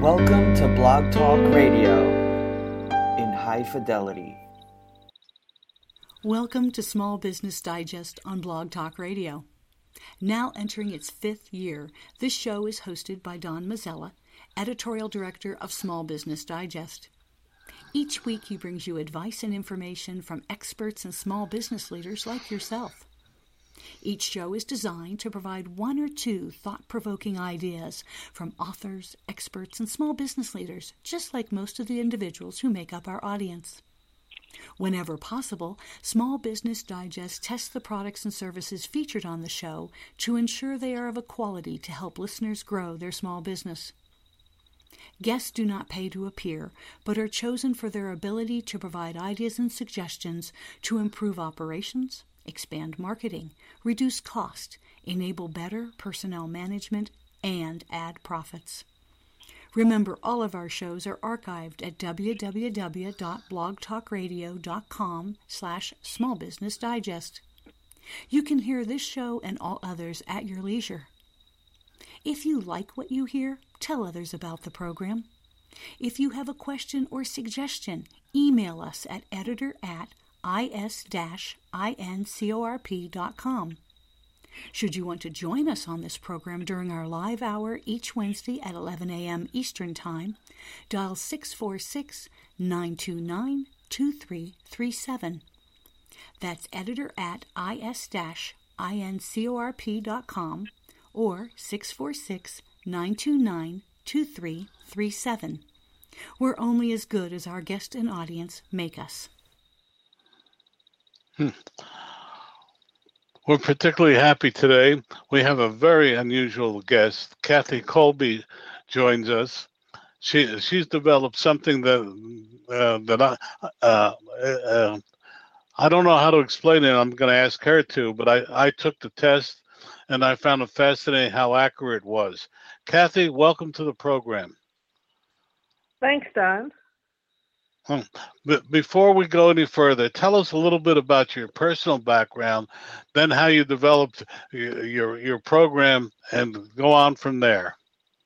Welcome to Blog Talk Radio in high fidelity. Welcome to Small Business Digest on Blog Talk Radio. Now entering its 5th year, this show is hosted by Don Mazzella, Editorial Director of Small Business Digest. Each week he brings you advice and information from experts and small business leaders like yourself. Each show is designed to provide 1 or 2 thought-provoking ideas from authors, experts, and small business leaders, just like most of the individuals who make up our audience. Whenever possible, Small Business Digest tests the products and services featured on the show to ensure they are of a quality to help listeners grow their small business. Guests do not pay to appear, but are chosen for their ability to provide ideas and suggestions to improve operations, expand marketing, reduce cost, enable better personnel management, and add profits. Remember, all of our shows are archived at www.blogtalkradio.com/smallbusinessdigest. You can hear this show and all others at your leisure. If you like what you hear, tell others about the program. If you have a question or suggestion, email us at editor@is-incorp.com. Should you want to join us on this program during our live hour each Wednesday at 11 a.m. Eastern Time, dial 646-929-2337. That's editor@is-incorp.com or 646-929-2337. We're only as good as our guest and audience make us. We're particularly happy today. We have a very unusual guest. Kathy Kolbe joins us. She's developed something that I don't know how to explain it. I'm going to ask her to, but I took the test and I found it fascinating how accurate it was. Kathy, welcome to the program. Thanks, Don. But before we go any further, tell us a little bit about your personal background, then how you developed your program, and go on from there.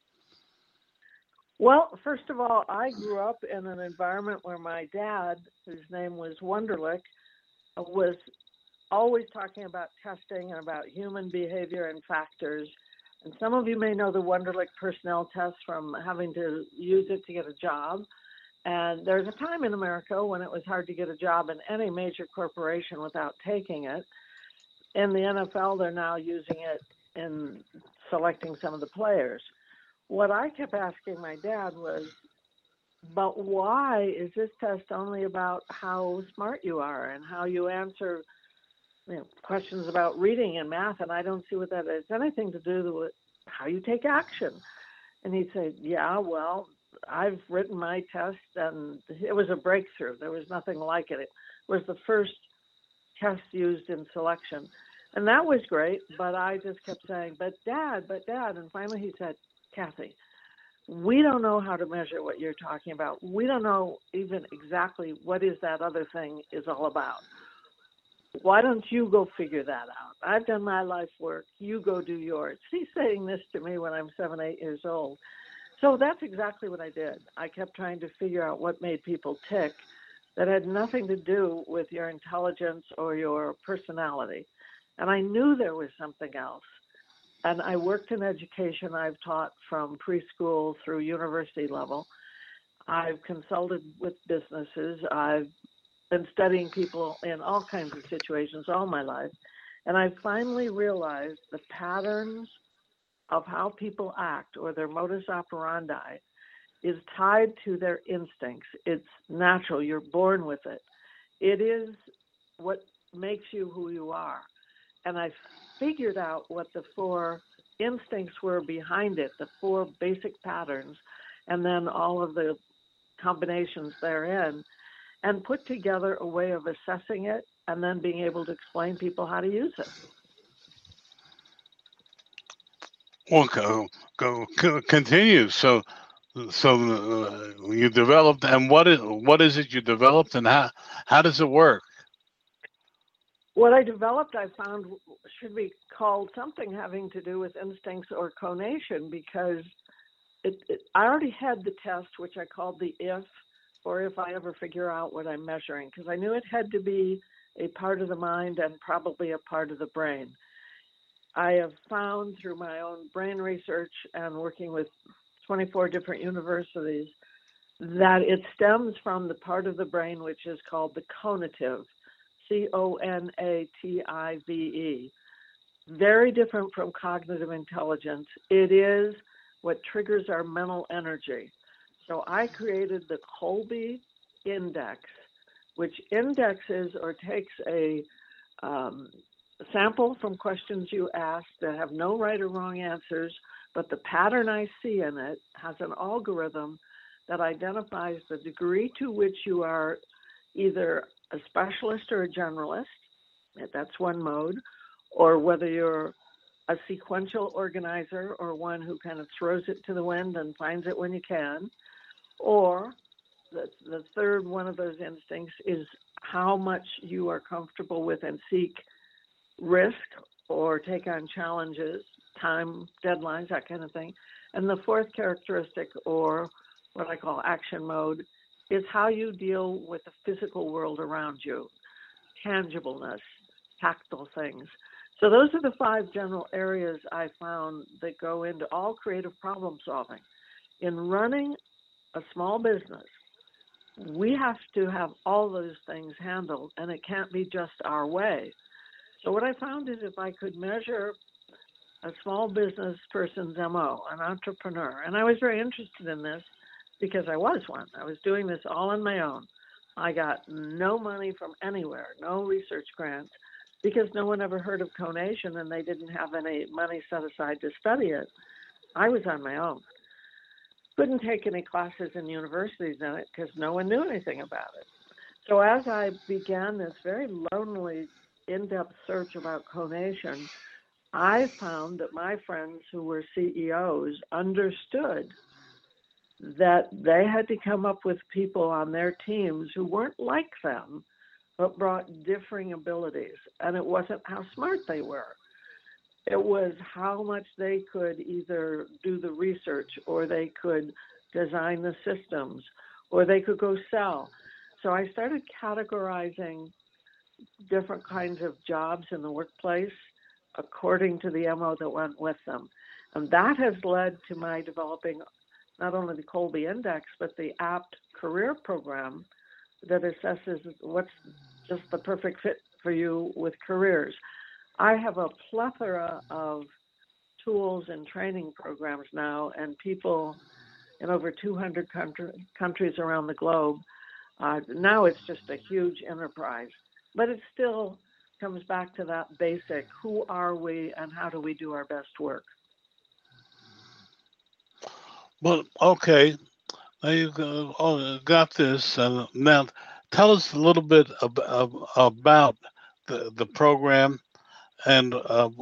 Well, first of all, I grew up in an environment where my dad, whose name was Wunderlich, was always talking about testing and about human behavior and factors. And some of you may know the Wunderlich personnel test from having to use it to get a job. And there's a time in America when it was hard to get a job in any major corporation without taking it. In the NFL, they're now using it in selecting some of the players. What I kept asking my dad was, but why is this test only about how smart you are and how you answer questions about reading and math? And I don't see what that has anything to do with how you take action. And he'd say, yeah, well, I've written my test, and it was a breakthrough. There was nothing like it. It was the first test used in selection. And that was great, but I just kept saying, but Dad. And finally he said, Kathy, we don't know how to measure what you're talking about. We don't know even exactly what is that other thing is all about. Why don't you go figure that out? I've done my life work. You go do yours. He's saying this to me when I'm 7, 8 years old. So that's exactly what I did. I kept trying to figure out what made people tick that had nothing to do with your intelligence or your personality. And I knew there was something else. And I worked in education. I've taught from preschool through university level. I've consulted with businesses. I've been studying people in all kinds of situations all my life. And I finally realized the patterns of how people act or their modus operandi is tied to their instincts. It's natural. You're born with it. It is what makes you who you are. And I figured out what the 4 instincts were behind it, the 4 basic patterns, and then all of the combinations therein, and put together a way of assessing it and then being able to explain people how to use it. Well, continue. So you developed, and what is it you developed, and how does it work? What I developed, I found, should be called something having to do with instincts or conation, because I already had the test, which I called the if I ever figure out what I'm measuring, because I knew it had to be a part of the mind and probably a part of the brain. I have found through my own brain research and working with 24 different universities that it stems from the part of the brain which is called the conative, Conative. Very different from cognitive intelligence. It is what triggers our mental energy. So I created the Kolbe Index, which indexes or takes a sample from questions you ask that have no right or wrong answers, but the pattern I see in it has an algorithm that identifies the degree to which you are either a specialist or a generalist. That's one mode. Or whether you're a sequential organizer or one who kind of throws it to the wind and finds it when you can. Or the third one of those instincts is how much you are comfortable with and seek risk or take on challenges, time, deadlines, that kind of thing. And the fourth characteristic, or what I call action mode, is how you deal with the physical world around you, tangibleness, tactile things. So those are the 5 general areas I found that go into all creative problem solving. In running a small business, we have to have all those things handled, and it can't be just our way. So what I found is if I could measure a small business person's MO, an entrepreneur, and I was very interested in this because I was one. I was doing this all on my own. I got no money from anywhere, no research grants, because no one ever heard of conation and they didn't have any money set aside to study it. I was on my own. Couldn't take any classes in universities in it because no one knew anything about it. So as I began this very lonely, in-depth search about conation, I found that my friends who were CEOs understood that they had to come up with people on their teams who weren't like them, but brought differing abilities. And it wasn't how smart they were. It was how much they could either do the research, or they could design the systems, or they could go sell. So I started categorizing different kinds of jobs in the workplace according to the MO that went with them. And that has led to my developing not only the Kolbe Index, but the APT career program that assesses what's just the perfect fit for you with careers. I have a plethora of tools and training programs now, and people in over 200 countries around the globe. Now it's just a huge enterprise, but it still comes back to that basic, who are we and how do we do our best work? Well, okay. Now you got this. Now tell us a little bit about the program. And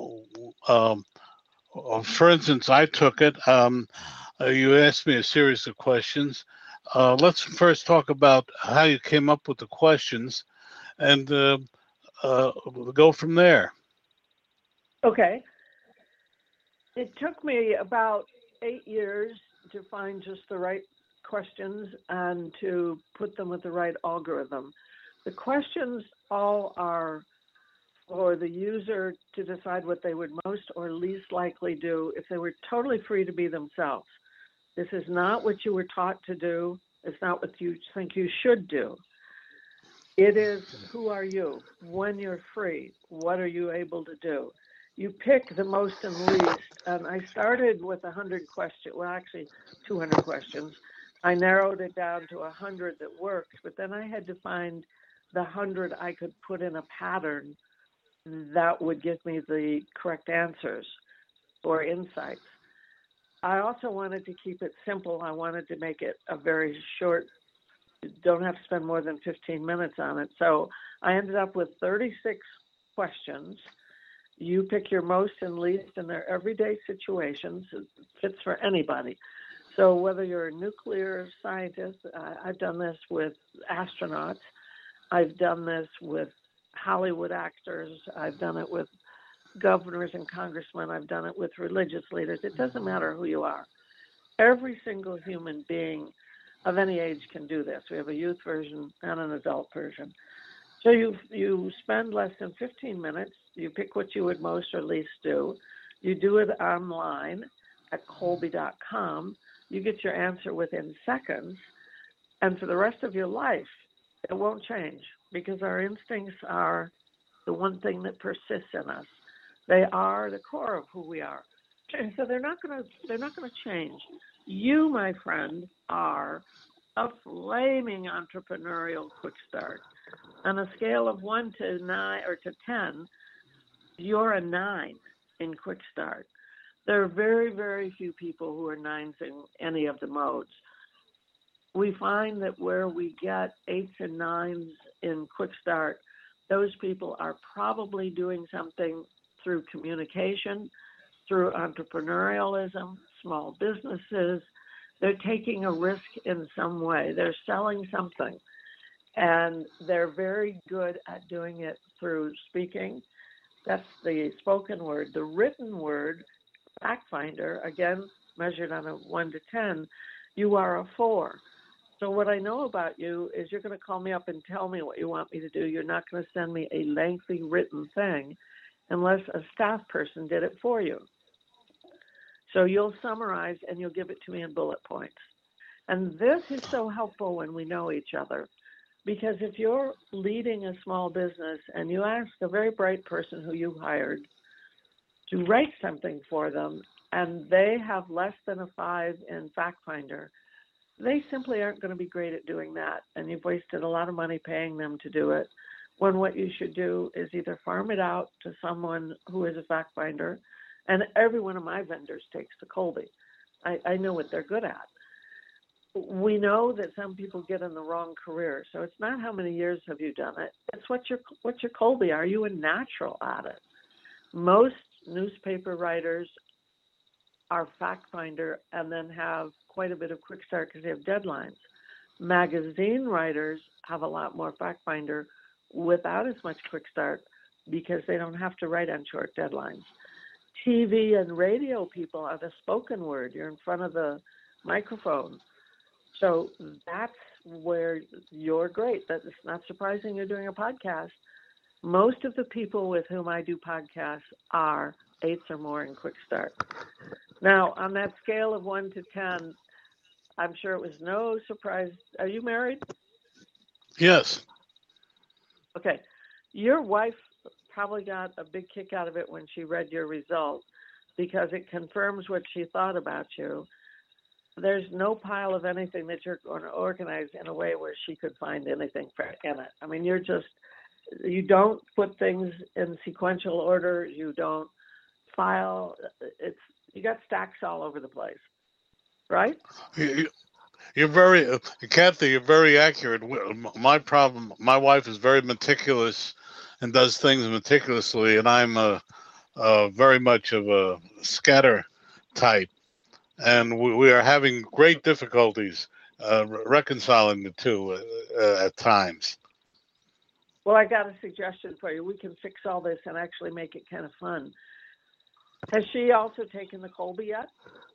for instance, I took it. You asked me a series of questions. Let's first talk about how you came up with the questions, and go from there. Okay. It took me about 8 years to find just the right questions and to put them with the right algorithm. The questions all are for the user to decide what they would most or least likely do if they were totally free to be themselves. This is not what you were taught to do. It's not what you think you should do. It is, who are you? When you're free, what are you able to do? You pick the most and least. And I started with 100 questions, well, actually 200 questions. I narrowed it down to 100 that worked, but then I had to find the 100 I could put in a pattern that would give me the correct answers or insights. I also wanted to keep it simple. I wanted to make it a very short, don't have to spend more than 15 minutes on it. So I ended up with 36 questions. You pick your most and least in their everyday situations. It fits for anybody. So whether you're a nuclear scientist, I've done this with astronauts. I've done this with Hollywood actors. I've done it with governors and congressmen. I've done it with religious leaders. It doesn't matter who you are. Every single human being of any age can do this. We have a youth version and an adult version. So you spend less than 15 minutes. You pick what you would most or least do. You do it online at Kolbe.com. You get your answer within seconds. And for the rest of your life, it won't change because our instincts are the one thing that persists in us. They are the core of who we are. And so they're not going to change. You, my friend, are a flaming entrepreneurial quick start. On a scale of 1 to 9 or to 10, you're a 9 in quick start. There are very, very few people who are 9s in any of the modes. We find that where we get 8s and 9s in quick start, those people are probably doing something through communication, through entrepreneurialism, small businesses. They're taking a risk in some way. They're selling something. And they're very good at doing it through speaking. That's the spoken word. The written word, fact finder, again, measured on a 1 to 10, you are a 4. So what I know about you is you're going to call me up and tell me what you want me to do. You're not going to send me a lengthy written thing unless a staff person did it for you. So you'll summarize and you'll give it to me in bullet points. And this is so helpful when we know each other. Because if you're leading a small business and you ask a very bright person who you hired to write something for them and they have less than a 5 in Fact Finder, they simply aren't going to be great at doing that. And you've wasted a lot of money paying them to do it, when what you should do is either farm it out to someone who is a Fact Finder, and every one of my vendors takes the Kolbe. I know what they're good at. We know that some people get in the wrong career, so it's not how many years have you done it. It's what's your Kolbe. Are you a natural at it? Most newspaper writers are Fact Finder and then have quite a bit of quick start because they have deadlines. Magazine writers have a lot more Fact Finder without as much quick start because they don't have to write on short deadlines. TV and radio people are the spoken word. You're in front of the microphone. So that's where you're great. That's not surprising you're doing a podcast. Most of the people with whom I do podcasts are 8s or more in quick start. Now, on that scale of 1 to 10, I'm sure it was no surprise. Are you married? Yes. Okay. Your wife probably got a big kick out of it when she read your result because it confirms what she thought about you. There's no pile of anything that you're going to organize in a way where she could find anything in it. I mean, you don't put things in sequential order. You don't file. You got stacks all over the place, right? You're very, Kathy, you're very accurate. My problem, my wife is very meticulous and does things meticulously, and I'm very much of a scatter type. And we are having great difficulties reconciling the two at times. Well, I got a suggestion for you. We can fix all this and actually make it kind of fun. Has she also taken the Kolbe yet?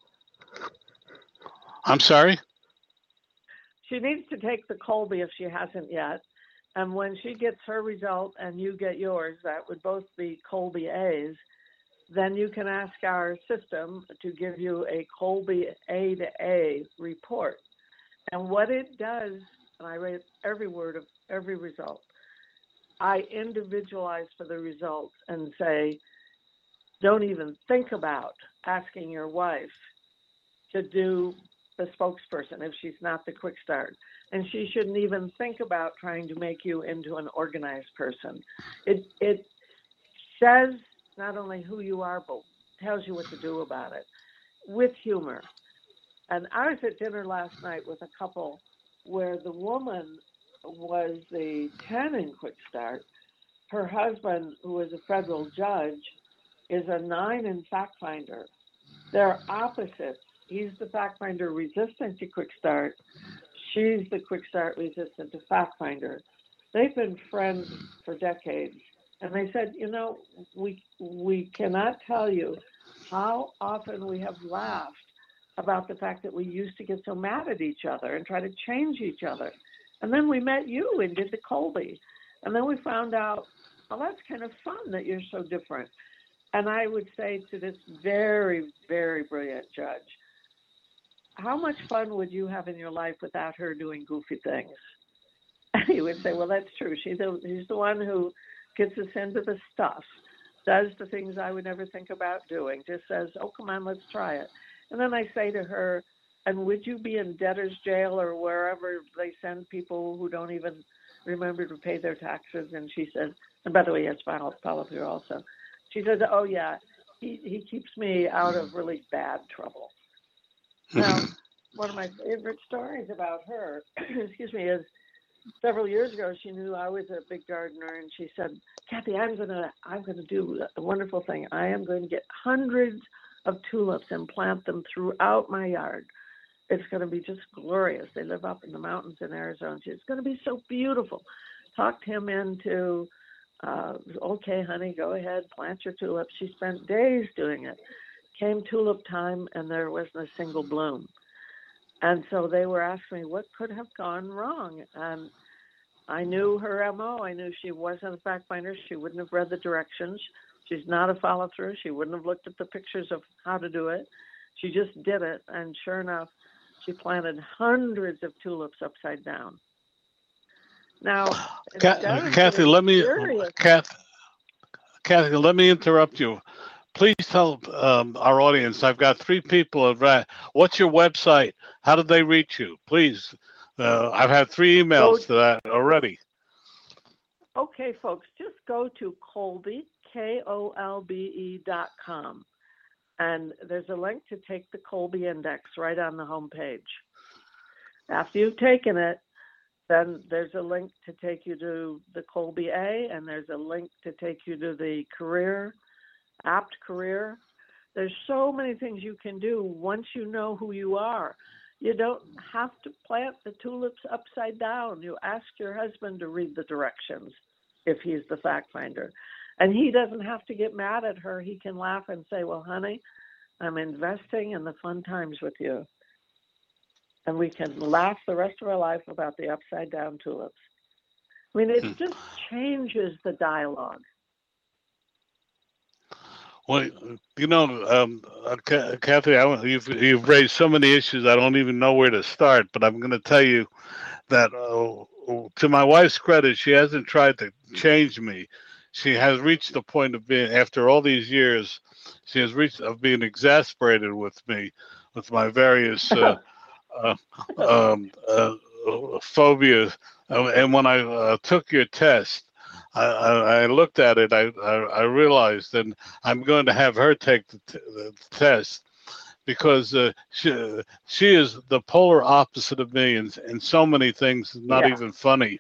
I'm sorry? She needs to take the Kolbe if she hasn't yet. And when she gets her result and you get yours, that would both be Kolbe A's, then you can ask our system to give you a Kolbe A to A report. And what it does, and I rate every word of every result, I individualize for the results and say, don't even think about asking your wife to do the spokesperson if she's not the quick start. And she shouldn't even think about trying to make you into an organized person. It says not only who you are, but tells you what to do about it with humor. And I was at dinner last night with a couple where the woman was the 10 in quick start. Her husband, who is a federal judge, is a 9 in Fact Finder. They're opposites. He's the Fact Finder resistant to quick start. She's the quick start resistant to Fact Finder. They've been friends for decades. And they said, we cannot tell you how often we have laughed about the fact that we used to get so mad at each other and try to change each other. And then we met you and did the Kolbe. And then we found out, well, that's kind of fun that you're so different. And I would say to this very, very brilliant judge, how much fun would you have in your life without her doing goofy things? And he would say, well, that's true. She's the one who gets us into the stuff, does the things I would never think about doing, just says, oh, come on, let's try it. And then I say to her, and would you be in debtor's jail or wherever they send people who don't even remember to pay their taxes? And she says, and by the way, he has spinal polyp also. She says, oh, yeah, he keeps me out of really bad trouble. Now, one of my favorite stories about her, excuse me, is several years ago, she knew I was a big gardener, and she said, Kathy, I'm gonna do a wonderful thing. I am going to get hundreds of tulips and plant them throughout my yard. It's going to be just glorious. They live up in the mountains in Arizona. It's going to be so beautiful. Talked him into, okay, honey, go ahead, plant your tulips. She spent days doing it. Came tulip time, and there wasn't a single bloom. And so they were asking me what could have gone wrong. And I knew her MO. I knew she wasn't a fact finder. She wouldn't have read the directions. She's not a follow through. She wouldn't have looked at the pictures of how to do it. She just did it. And sure enough, she planted hundreds of tulips upside down. Now, Kathy, let me interrupt you. Please tell our audience, I've got 3 people. What's your website? How did they reach you? Please. I've had 3 emails to that already. Okay, folks, just go to Kolbe, KOLBE.com. And there's a link to take the Kolbe Index right on the home page. After you've taken it, then there's a link to take you to the Kolbe A, and there's a link to take you to the apt career. There's so many things you can do once you know who you are. You don't have to plant the tulips upside down. You ask your husband to read the directions if he's the fact finder. And he doesn't have to get mad at her. He can laugh and say, well, honey, I'm investing in the fun times with you. And we can laugh the rest of our life about the upside down tulips. I mean, it just changes the dialogue. Well, you know, Kathy, you've raised so many issues, I don't even know where to start. But I'm going to tell you that, to my wife's credit, she hasn't tried to change me. She has reached the point of being, after all these years, she has reached of being exasperated with me, with my various phobias. And when I took your test, I looked at it. I realized, and I'm going to have her take the test, because she is the polar opposite of me in so many things. Not even funny.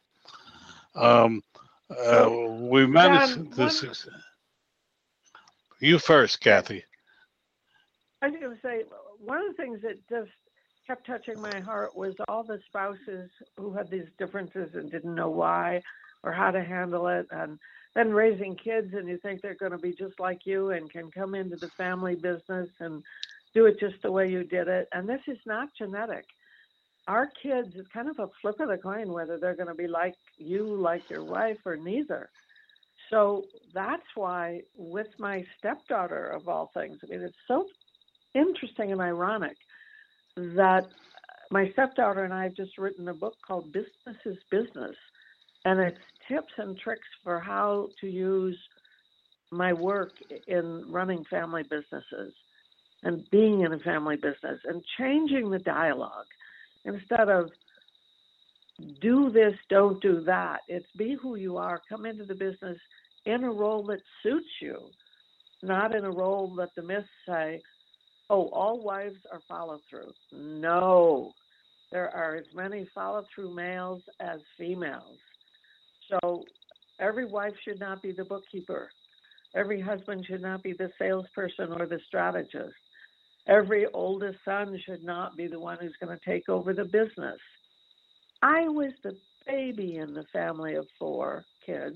We managed to. You first, Kathy. I was going to say, one of the things that just kept touching my heart was all the spouses who had these differences and didn't know why or how to handle it, and then raising kids, and you think they're going to be just like you and can come into the family business and do it just the way you did it. And this is not genetic. Our kids, it's kind of a flip of the coin whether they're going to be like you, like your wife, or neither. So that's why with my stepdaughter, of all things, I mean, it's so interesting and ironic that my stepdaughter and I have just written a book called Business is Business. And it's tips and tricks for how to use my work in running family businesses and being in a family business and changing the dialogue. Instead of do this, don't do that. It's be who you are. Come into the business in a role that suits you, not in a role that the myths say, oh, all wives are follow-through. No, there are as many follow-through males as females. So every wife should not be the bookkeeper. Every husband should not be the salesperson or the strategist. Every oldest son should not be the one who's going to take over the business. I was the baby in the family of 4 kids.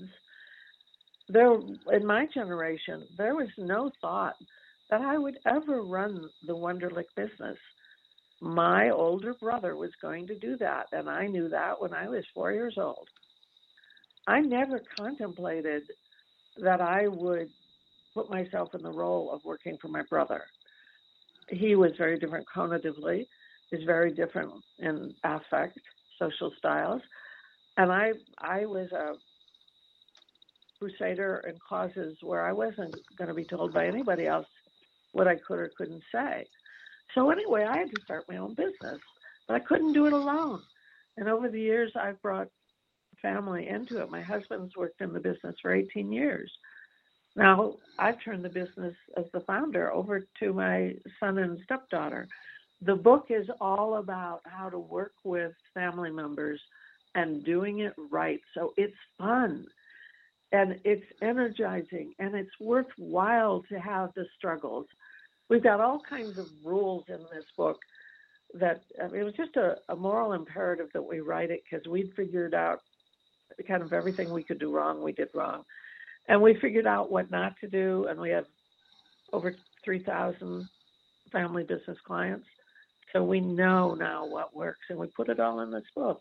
In my generation, there was no thought that I would ever run the Wonderlic business. my older brother was going to do that, and I knew that when I was 4 years old. I never contemplated that I would put myself in the role of working for my brother. He was very different cognitively, is very different in affect, social styles, and I was a crusader in causes where I wasn't going to be told by anybody else what I could or couldn't say. So anyway, I had to start my own business, but I couldn't do it alone. And over the years, I've brought family into it. My husband's worked in the business for 18 years. Now, I've turned the business as the founder over to my son and stepdaughter. The book is all about how to work with family members and doing it right. So it's fun and it's energizing and it's worthwhile to have the struggles. We've got all kinds of rules in this book that it was just a moral imperative that we write it because we'd figured out kind of everything we could do wrong, we did wrong. And we figured out what not to do, and we have over 3,000 family business clients. So we know now what works, and we put it all in this book.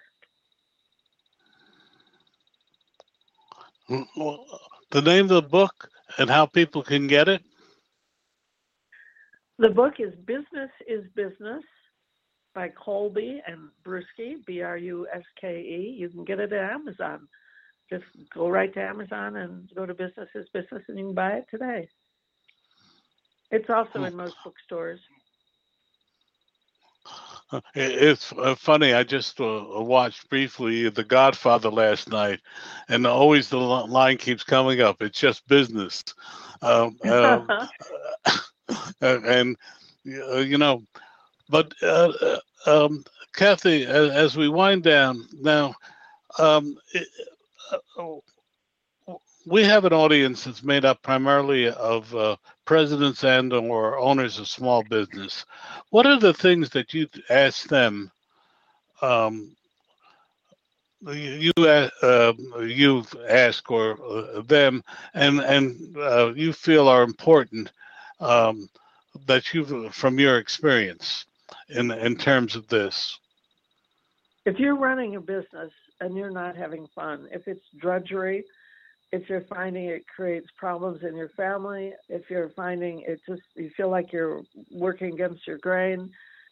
The name of the book and how people can get it? The book is Business is Business by Kolbe and Bruske, Bruske. You can get it at Amazon. Just go right to Amazon and go to Business is Business, and you can buy it today. It's also in most bookstores. It's funny. I just watched briefly The Godfather last night, and always the line keeps coming up. It's just business, and you know. But Kathy, as we wind down now, we have an audience that's made up primarily of presidents and or owners of small business. What are the things that you ask them? You ask or them, and you feel are important that you, from your experience, in terms of this. If you're running a business and you're not having fun, if it's drudgery, if you're finding it creates problems in your family, if you're finding it just, you feel like you're working against your grain,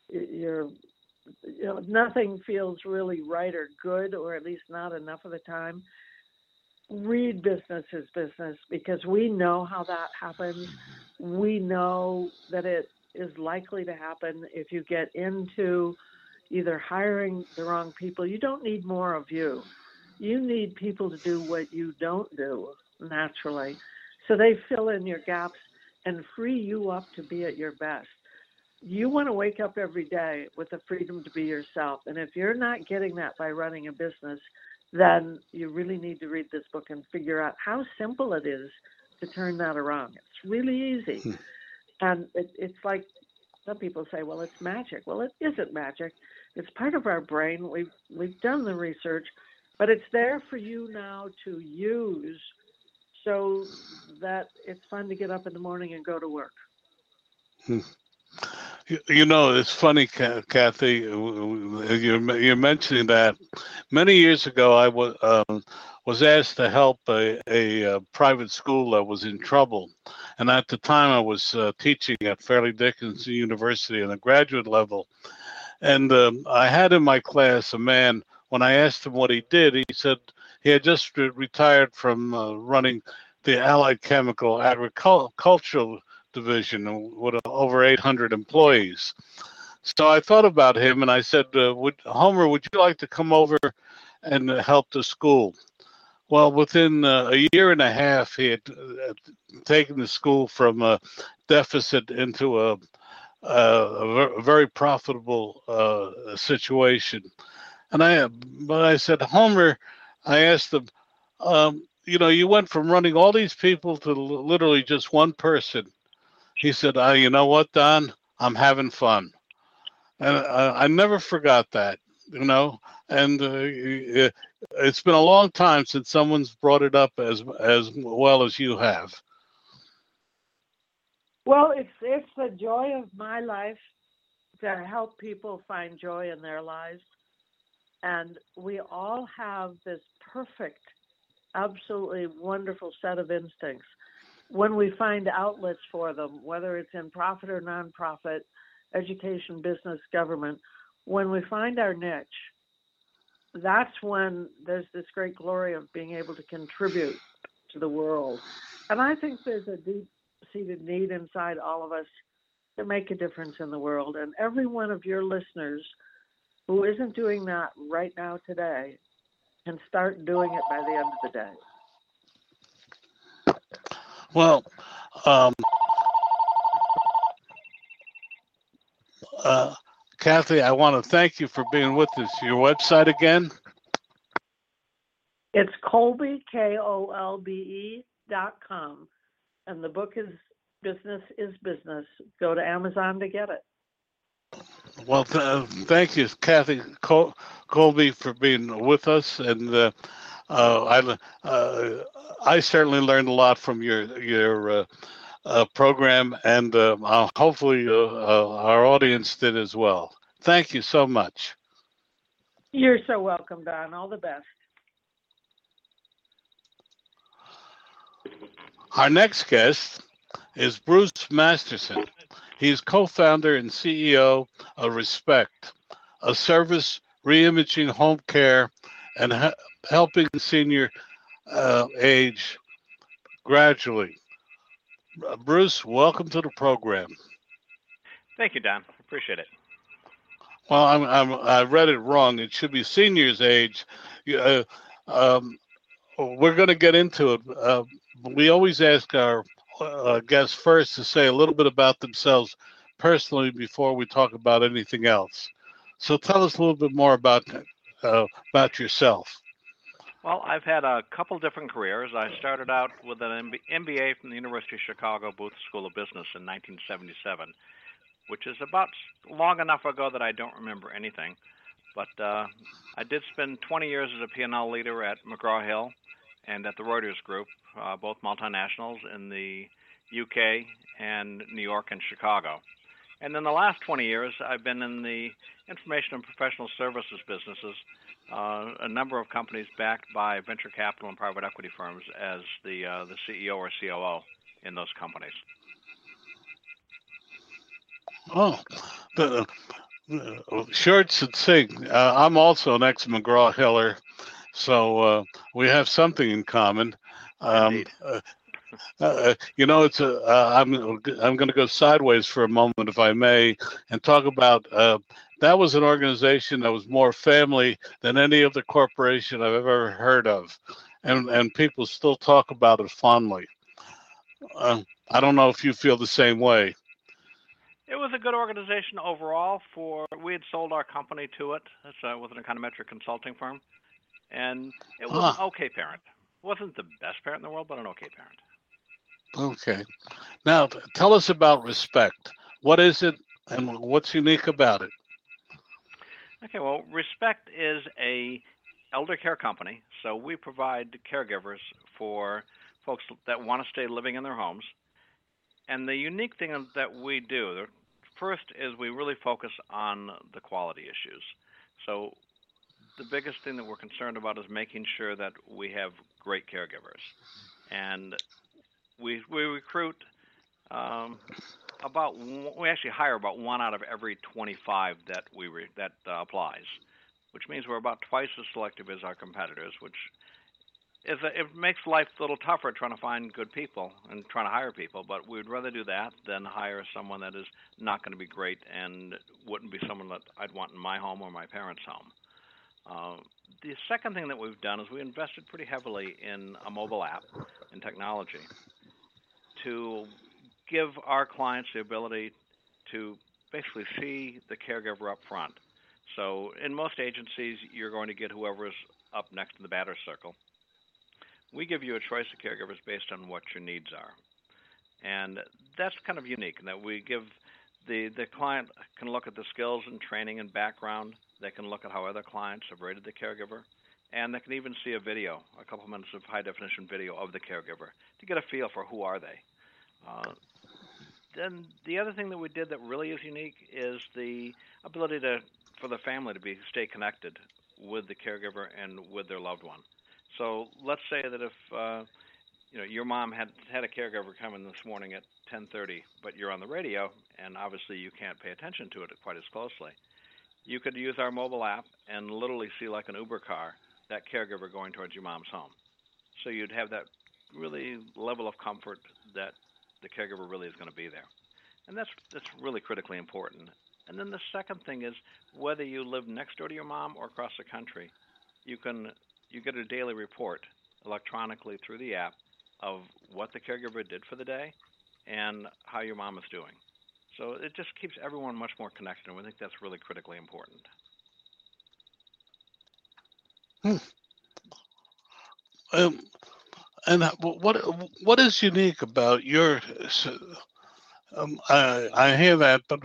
nothing feels really right or good, or at least not enough of the time, read Business is Business, because we know how that happens. We know that it is likely to happen if you get into either hiring the wrong people. You don't need more of you. You need people to do what you don't do naturally. So they fill in your gaps and free you up to be at your best. You want to wake up every day with the freedom to be yourself. And if you're not getting that by running a business, then you really need to read this book and figure out how simple it is to turn that around. It's really easy. And it's like some people say, well, it's magic. Well, it isn't magic. It's part of our brain. We've done the research. But it's there for you now to use so that it's fun to get up in the morning and go to work. You know, it's funny, Kathy, you're mentioning that. Many years ago, I was asked to help a private school that was in trouble. And at the time, I was teaching at Fairleigh Dickinson University on the graduate level. And I had in my class a man. When I asked him what he did, he said he had just retired from running the Allied Chemical Agricultural Division with over 800 employees. So I thought about him and I said, Homer, would you like to come over and help the school? Well, within a year and a half, he had taken the school from a deficit into a very profitable situation. And I said, Homer, I asked him, you went from running all these people to literally just one person. He said, you know what, Don? I'm having fun. And I never forgot that, and it's been a long time since someone's brought it up as well as you have. Well, it's the joy of my life to help people find joy in their lives. And we all have this perfect, absolutely wonderful set of instincts. When we find outlets for them, whether it's in profit or nonprofit, education, business, government, when we find our niche, that's when there's this great glory of being able to contribute to the world. And I think there's a deep-seated need inside all of us to make a difference in the world. And every one of your listeners who isn't doing that right now today can start doing it by the end of the day. Well, Kathy, I want to thank you for being with us. Your website again? It's Kolbe, KOLBE.com. And the book is Business is Business. Go to Amazon to get it. Well, thank you, Kathy Kolbe, for being with us. And I certainly learned a lot from your program, and hopefully our audience did as well. Thank you so much. You're so welcome, Don. All the best. Our next guest is Bruce Masterson. He's co-founder and CEO of Respect, a service reimaging home care and helping senior age gradually. Bruce, welcome to the program. Thank you, Don. Appreciate it. Well, I read it wrong. It should be seniors age. We're going to get into it. We always ask our guests first to say a little bit about themselves personally before we talk about anything else. So tell us a little bit more about yourself. Well, I've had a couple different careers. I started out with an MBA from the University of Chicago Booth School of Business in 1977, which is about long enough ago that I don't remember anything. But I did spend 20 years as a P&L leader at McGraw-Hill and at the Reuters Group, both multinationals in the UK and New York and Chicago. And in the last 20 years, I've been in the information and professional services businesses, a number of companies backed by venture capital and private equity firms as the CEO or COO in those companies. Oh, short succinct. I'm also an ex-McGraw-Hiller, so we have something in common. It's I'm going to go sideways for a moment, if I may, and talk about that was an organization that was more family than any other corporation I've ever heard of, and people still talk about it fondly. I don't know if you feel the same way. It was a good organization overall. We had sold our company to it. With an econometric consulting firm, and it was an okay parent. It wasn't the best parent in the world, but an okay parent. Okay. Now, tell us about Respect. What is it, and what's unique about it? Okay, well, Respect is a elder care company, so we provide caregivers for folks that want to stay living in their homes. And the unique thing that we do, first is we really focus on the quality issues. So the biggest thing that we're concerned about is making sure that we have great caregivers. And we recruit we actually hire about 1 out of every 25 that applies, which means we're about twice as selective as our competitors, which it makes life a little tougher trying to find good people and trying to hire people, but we'd rather do that than hire someone that is not going to be great and wouldn't be someone that I'd want in my home or my parents' home. The second thing that we've done is we invested pretty heavily in a mobile app and technology to give our clients the ability to basically see the caregiver up front. So in most agencies, you're going to get whoever's up next in the batter's circle. We give you a choice of caregivers based on what your needs are. And that's kind of unique in that we give the client can look at the skills and training and background. They can look at how other clients have rated the caregiver. And they can even see a video, a couple minutes of high-definition video of the caregiver to get a feel for who are they. then the other thing that we did that really is unique is the ability for the family to stay connected with the caregiver and with their loved one. So let's say that if your mom had a caregiver come in this morning at 10:30, but you're on the radio, and obviously you can't pay attention to it quite as closely. You could use our mobile app and literally see, like an Uber car, that caregiver going towards your mom's home. So you'd have that really level of comfort that the caregiver really is going to be there. And that's really critically important. And then the second thing is, whether you live next door to your mom or across the country, you get a daily report electronically through the app of what the caregiver did for the day and how your mom is doing. So it just keeps everyone much more connected, and we think that's really critically important. Um, and what is unique about your? I hear that, but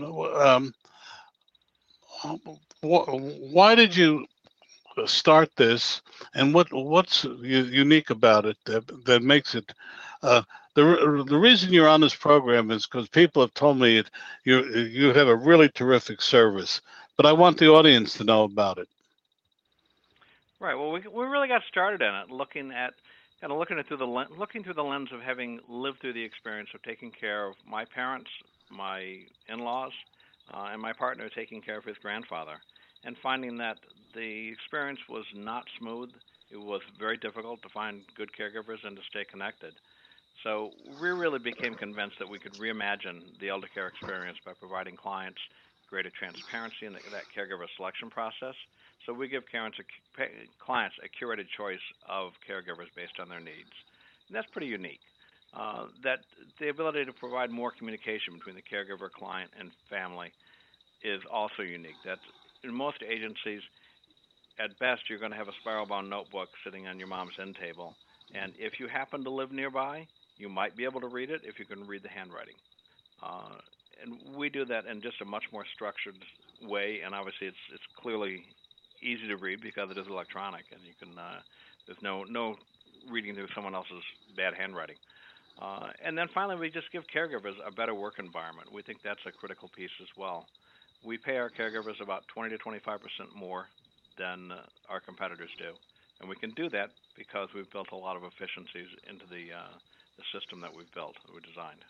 why did you start this, and what's unique about it that makes it? The reason you're on this program is because people have told me you have a really terrific service, but I want the audience to know about it. Right. Well, we really got started in it, looking through the lens of having lived through the experience of taking care of my parents, my in-laws, and my partner taking care of his grandfather, and finding that the experience was not smooth. It was very difficult to find good caregivers and to stay connected. So we really became convinced that we could reimagine the elder care experience by providing clients greater transparency in that caregiver selection process. So we give clients a curated choice of caregivers based on their needs. And that's pretty unique. That the ability to provide more communication between the caregiver, client, and family is also unique. That in most agencies, at best, you're going to have a spiral-bound notebook sitting on your mom's end table. And if you happen to live nearby, you might be able to read it if you can read the handwriting. And we do that in just a much more structured way, and obviously it's clearly easy to read because it is electronic, and you can there's no reading through someone else's bad handwriting. And then finally, we just give caregivers a better work environment. We think that's a critical piece as well. We pay our caregivers about 20 to 25% more than our competitors do, and we can do that because we've built a lot of efficiencies into the system that we've built, that we designed.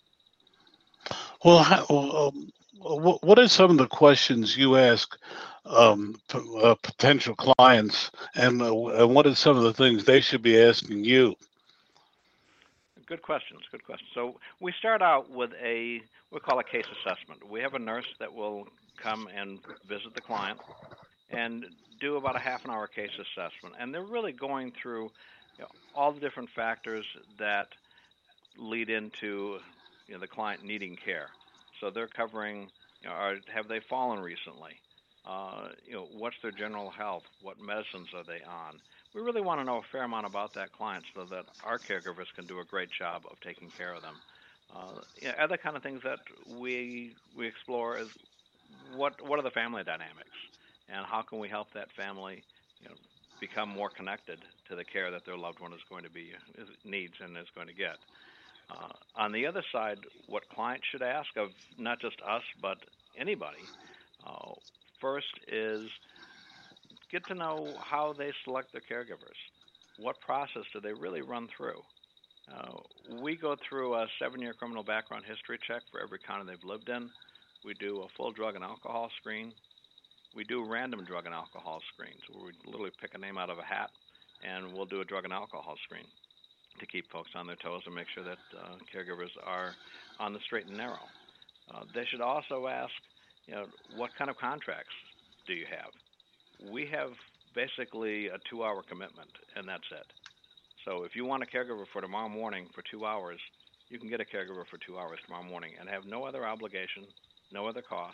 Well, what are some of the questions you ask potential clients, and what are some of the things they should be asking you? Good questions. So we start out with we call a case assessment. We have a nurse that will come and visit the client and do about a half an hour case assessment. And they're really going through all the different factors that lead into the client needing care. So they're covering, have they fallen recently? What's their general health? What medicines are they on? We really want to know a fair amount about that client so that our caregivers can do a great job of taking care of them. Other kind of things that we explore is what are the family dynamics, and how can we help that family become more connected to the care that their loved one needs and is going to get. On the other side, what clients should ask of not just us, but anybody, first is get to know how they select their caregivers. What process do they really run through? We go through a 7-year criminal background history check for every county they've lived in. We do a full drug and alcohol screen. We do random drug and alcohol screens, where we literally pick a name out of a hat, and we'll do a drug and alcohol screen to keep folks on their toes and make sure that caregivers are on the straight and narrow. They should also ask, what kind of contracts do you have? We have basically a 2-hour commitment, and that's it. So if you want a caregiver for tomorrow morning for 2 hours, you can get a caregiver for 2 hours tomorrow morning and have no other obligation, no other cost.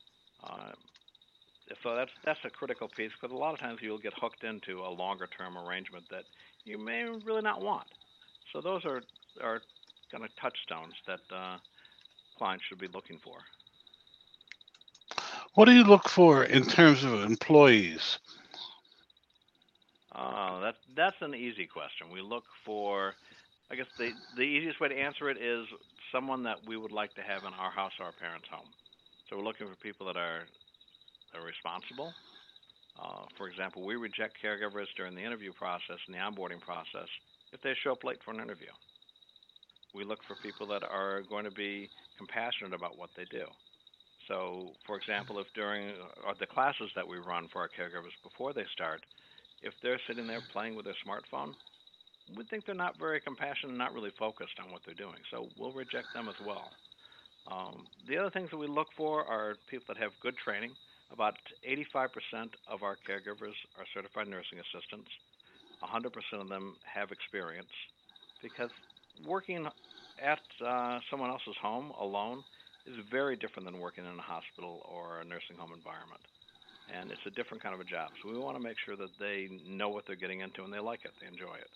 So that's a critical piece, because a lot of times you'll get hooked into a longer-term arrangement that you may really not want. So those are kind of touchstones that clients should be looking for. What do you look for in terms of employees? That's an easy question. We look for I guess the easiest way to answer it is someone that we would like to have in our house or our parents' home. So we're looking for people that are responsible. For example, we reject caregivers during the interview process and the onboarding process if they show up late for an interview. We look for people that are going to be compassionate about what they do. So, for example, if during the classes that we run for our caregivers before they start, if they're sitting there playing with their smartphone, we think they're not very compassionate and not really focused on what they're doing. So we'll reject them as well. The other things that we look for are people that have good training. About 85% of our caregivers are certified nursing assistants. 100% of them have experience, because working at someone else's home alone is very different than working in a hospital or a nursing home environment. And it's a different kind of a job. So we want to make sure that they know what they're getting into and they like it, they enjoy it.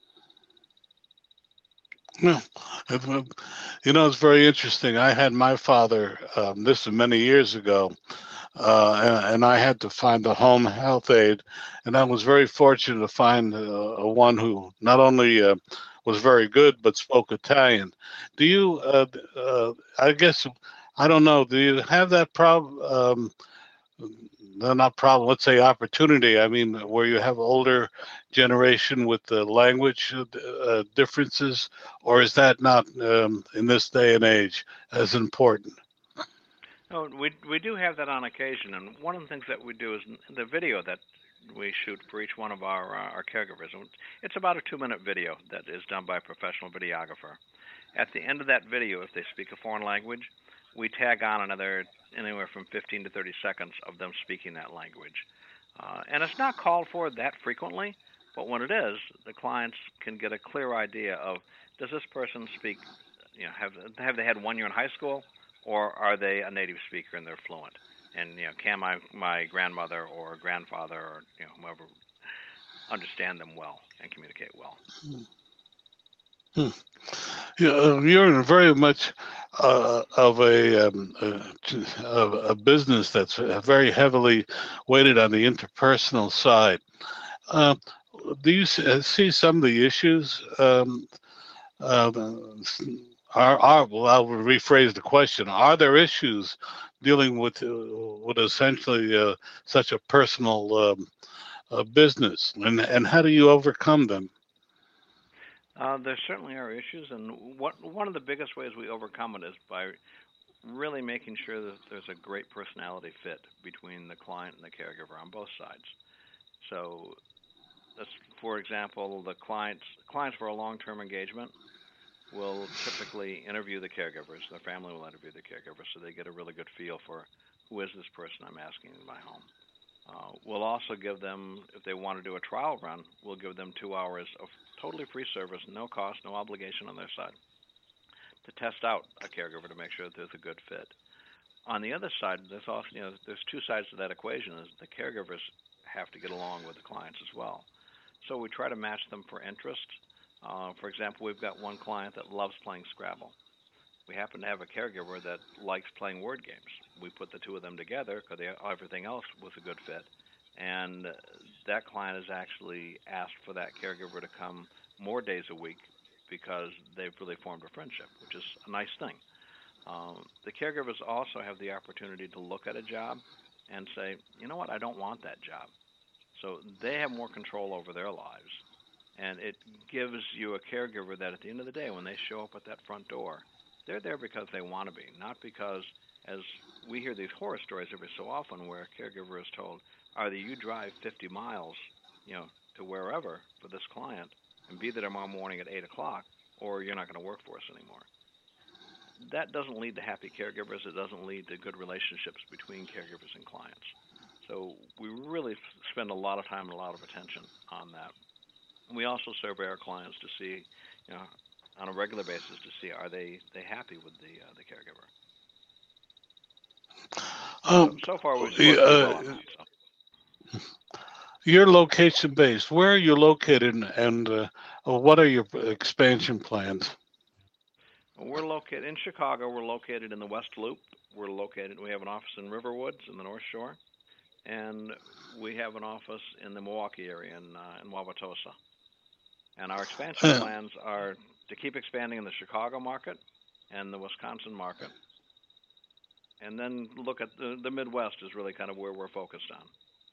Well, it's very interesting. I had my father, this was many years ago, and I had to find a home health aide, and I was very fortunate to find one who not only was very good but spoke Italian. Do you? I guess I don't know. Do you have that problem? No, not problem. Let's say opportunity. I mean, where you have older generation with the language differences, or is that not in this day and age as important? No, we do have that on occasion, and one of the things that we do is the video that we shoot for each one of our caregivers. It's about a 2-minute video that is done by a professional videographer. At the end of that video, if they speak a foreign language, we tag on anywhere from 15 to 30 seconds of them speaking that language. And it's not called for that frequently, but when it is, the clients can get a clear idea of, does this person speak, have they had 1 year in high school, or are they a native speaker and they're fluent? And can my grandmother or grandfather or whoever understand them well and communicate well? Hmm. You're very much of a business that's very heavily weighted on the interpersonal side. Do you see some of the issues? Well, I'll rephrase the question. Are there issues dealing with essentially such a personal business, and how do you overcome them? There certainly are issues, and one of the biggest ways we overcome it is by really making sure that there's a great personality fit between the client and the caregiver on both sides. So, for example, the clients for a long-term engagement will typically interview the caregivers. Their family will interview the caregivers, so they get a really good feel for who is this person I'm asking in my home. We'll also give them, if they want to do a trial run, we'll give them 2 hours of totally free service, no cost, no obligation on their side, to test out a caregiver to make sure that there's a good fit. On the other side, there's also, there's two sides to that equation. Is the caregivers have to get along with the clients as well. So we try to match them for interest. For example, we've got one client that loves playing Scrabble. We happen to have a caregiver that likes playing word games. We put the two of them together because everything else was a good fit. And that client has actually asked for that caregiver to come more days a week because they've really formed a friendship, which is a nice thing. The caregivers also have the opportunity to look at a job and say, you know what, I don't want that job. So they have more control over their lives. And it gives you a caregiver that at the end of the day, when they show up at that front door, they're there because they want to be, not because, as we hear these horror stories every so often where a caregiver is told, either you drive 50 miles, to wherever for this client and be there tomorrow morning at 8 o'clock, or you're not going to work for us anymore. That doesn't lead to happy caregivers. It doesn't lead to good relationships between caregivers and clients. So we really spend a lot of time and a lot of attention on that. We also survey our clients to see, on a regular basis, to see are they happy with the caregiver. So far, we've worked well on that. So. You're location based. Where are you located, and what are your expansion plans? We're located in Chicago. We're located in the West Loop. We have an office in Riverwoods in the North Shore, and we have an office in the Milwaukee area in Wauwatosa. And our expansion plans are to keep expanding in the Chicago market and the Wisconsin market, and then look at the Midwest is really kind of where we're focused on.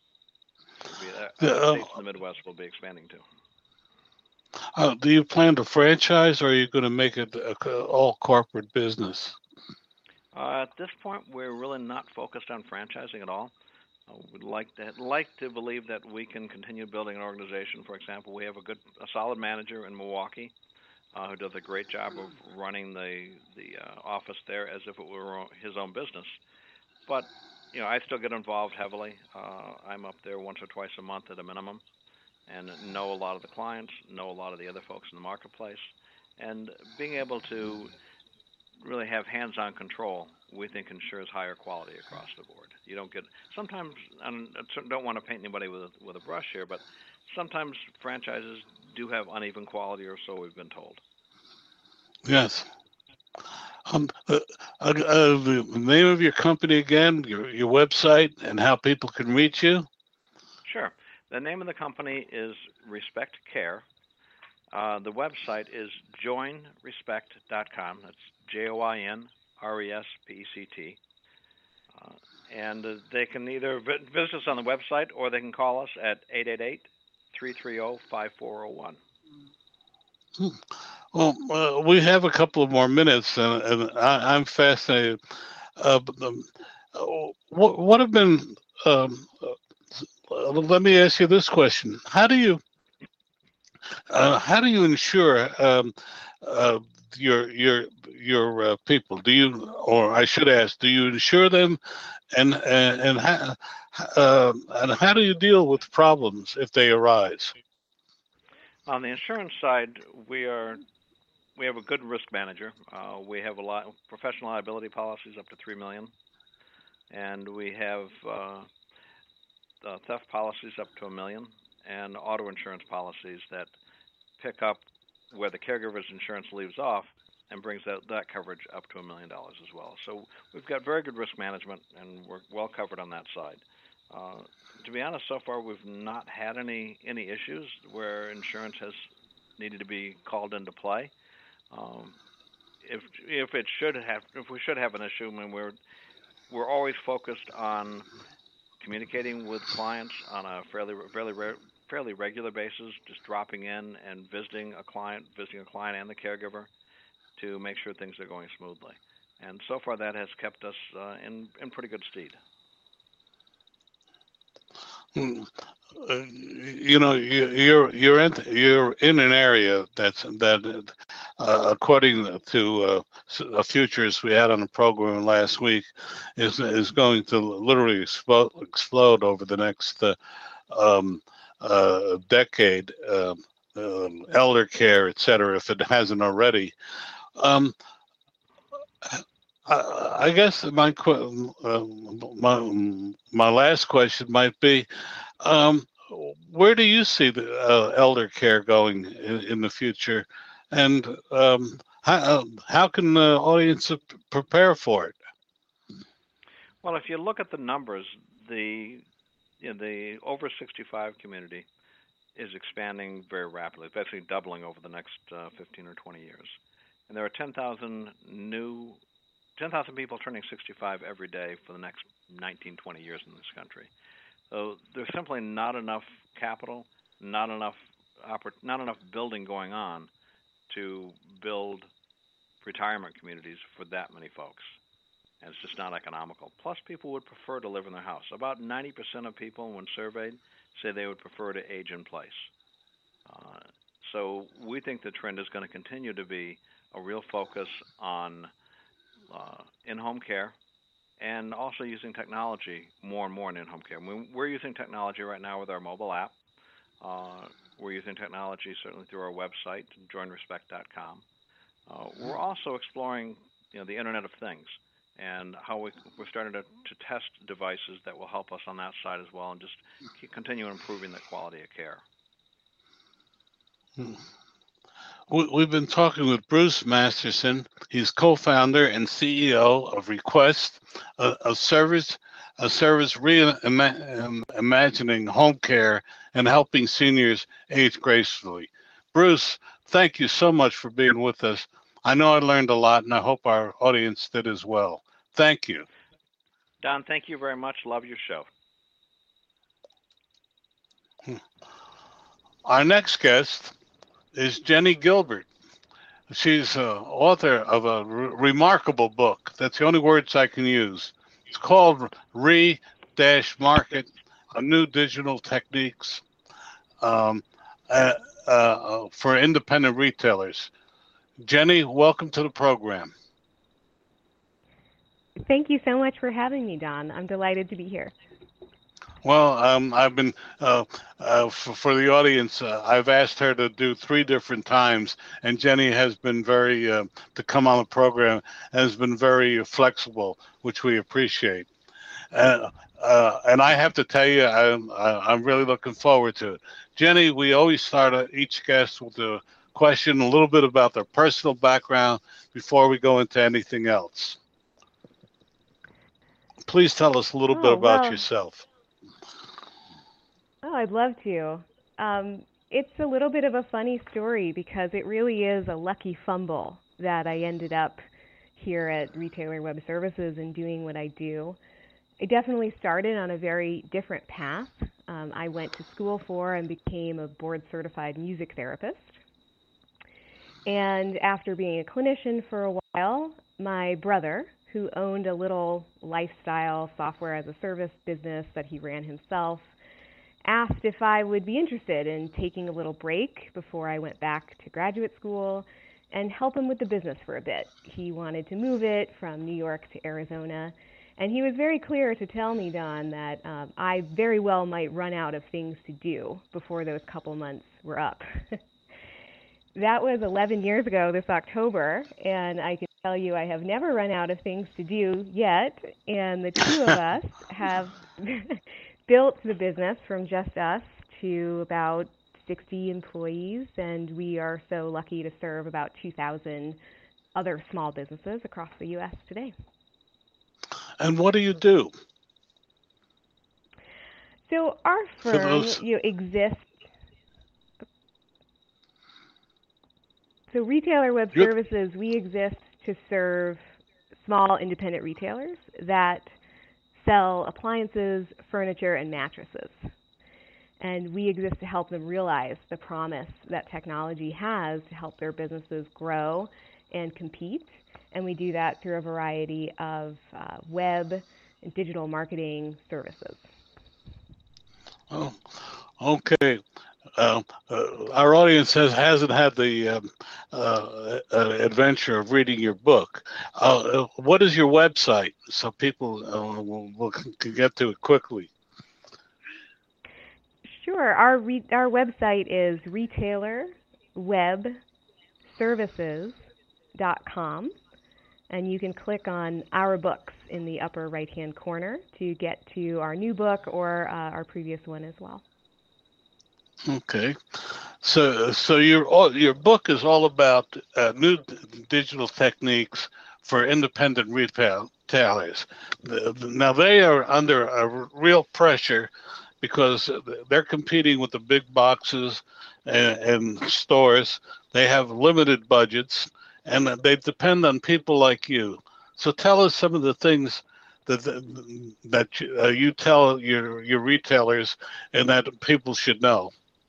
States in the Midwest will be expanding to. Do you plan to franchise, or are you going to make it all corporate business? At this point, we're really not focused on franchising at all. We'd like to believe that we can continue building an organization. For example, we have a solid manager in Milwaukee who does a great job of running the office there as if it were his own business. But I still get involved heavily. I'm up there once or twice a month at a minimum, and know a lot of the clients, know a lot of the other folks in the marketplace, and being able to really have hands-on control, we think ensures higher quality across the board. You don't get sometimes, and I don't want to paint anybody with a brush here, but sometimes franchises do have uneven quality, or so we've been told. Yes. The name of your company again, your website, and how people can reach you? Sure. The name of the company is Respect Care. The website is joinrespect.com. That's JOINRESPECT. And they can either visit us on the website, or they can call us at 888-330-5401. Well, we have a couple of more minutes, and I'm fascinated. What have been? Let me ask you this question: How do you ensure your people? Do you, or I should ask, do you insure them, and how do you deal with problems if they arise? On the insurance side, we have a good risk manager. We have a lot of professional liability policies up to $3 million, and we have theft policies up to $1 million, and auto insurance policies that pick up where the caregiver's insurance leaves off and brings that coverage up to $1 million as well. So we've got very good risk management, and we're well covered on that side. To be honest, so far we've not had any issues where insurance has needed to be called into play. If we should have an issue, I mean, we're always focused on communicating with clients on a fairly regular basis, just dropping in and visiting a client and the caregiver to make sure things are going smoothly. And so far that has kept us in pretty good stead. You're in an area that according to futures we had on the program last week is going to literally explode over the next decade. Elder care, et cetera, if it hasn't already. I guess my last question might be, where do you see the elder care going in the future, and how can the audience prepare for it? Well, if you look at the numbers, the over 65 community is expanding very rapidly. It's actually doubling over the next 15 or 20 years, and there are 10,000 people turning 65 every day for the next 19, 20 years in this country. So there's simply not enough capital, not enough building going on to build retirement communities for that many folks. And it's just not economical. Plus, people would prefer to live in their house. About 90% of people, when surveyed, say they would prefer to age in place. So we think the trend is going to continue to be a real focus on in-home care, and also using technology more and more in in-home care. We're using technology right now with our mobile app. We're using technology certainly through our website, joinrespect.com. We're also exploring, the Internet of Things, and how we're starting to test devices that will help us on that side as well, and just continue improving the quality of care. We've been talking with Bruce Masterson. He's co-founder and CEO of Request, a service reimagining home care and helping seniors age gracefully. Bruce, thank you so much for being with us. I know I learned a lot, and I hope our audience did as well. Thank you. Don, thank you very much. Love your show. Our next guest is Jenny Gilbert. She's author of a remarkable book. That's the only words I can use. It's called Re-Market, New Digital Techniques for Independent Retailers. Jenny, welcome to the program. Thank you so much for having me, Don. I'm delighted to be here. Well, I've been, for the audience, I've asked her to do 3 different times, and Jenny has been very, to come on the program, has been very flexible, which we appreciate. And I have to tell you, I'm really looking forward to it. Jenny, we always start each guest with a question, a little bit about their personal background before we go into anything else. Please tell us a little bit about yourself. Oh, I'd love to. It's a little bit of a funny story because it really is a lucky fumble that I ended up here at Retailer Web Services and doing what I do. I definitely started on a very different path. I went to school for and became a board-certified music therapist. And after being a clinician for a while, my brother, who owned a little lifestyle software as a service business that he ran himself, asked if I would be interested in taking a little break before I went back to graduate school and help him with the business for a bit. He wanted to move it from New York to Arizona, and he was very clear to tell me, Don, that I very well might run out of things to do before those couple months were up. That was 11 years ago this October, and I can tell you I have never run out of things to do yet, and the two of us have built the business from just us to about 60 employees, and we are so lucky to serve about 2,000 other small businesses across the U.S. today. And what do you do? So our firm exists. So Retailer Web Services, we exist to serve small independent retailers that sell appliances, furniture, and mattresses. And we exist to help them realize the promise that technology has to help their businesses grow and compete. And we do that through a variety of web and digital marketing services. Oh, okay. Our audience hasn't had the adventure of reading your book. What is your website so people can get to it quickly? Sure. Our website is retailerwebservices.com, and you can click on Our Books in the upper right-hand corner to get to our new book or our previous one as well. Okay, so your book is all about new digital techniques for independent retailers. Now they are under a real pressure because they're competing with the big boxes and stores. They have limited budgets, and they depend on people like you. So tell us some of the things that you tell your retailers and that people should know.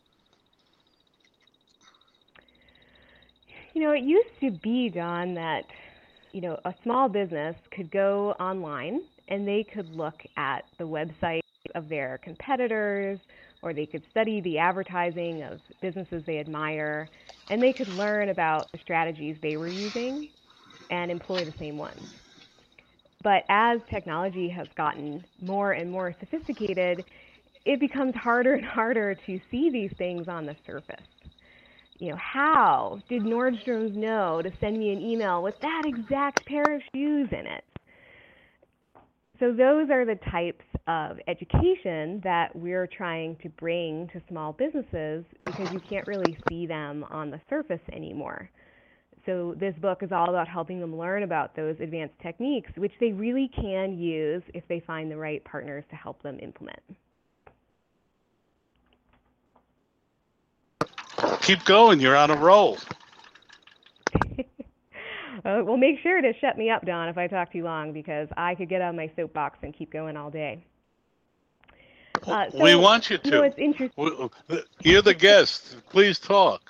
You know, it used to be, Don, that, a small business could go online and they could look at the website of their competitors, or they could study the advertising of businesses they admire, and they could learn about the strategies they were using and employ the same ones. But as technology has gotten more and more sophisticated, it becomes harder and harder to see these things on the surface. How did Nordstrom's know to send me an email with that exact pair of shoes in it? So those are the types of education that we're trying to bring to small businesses because you can't really see them on the surface anymore. So this book is all about helping them learn about those advanced techniques, which they really can use if they find the right partners to help them implement. Keep going. You're on a roll. well, make sure to shut me up, Don, if I talk too long, because I could get on my soapbox and keep going all day. We want you to. You know, it's interesting. You're the guest. Please talk.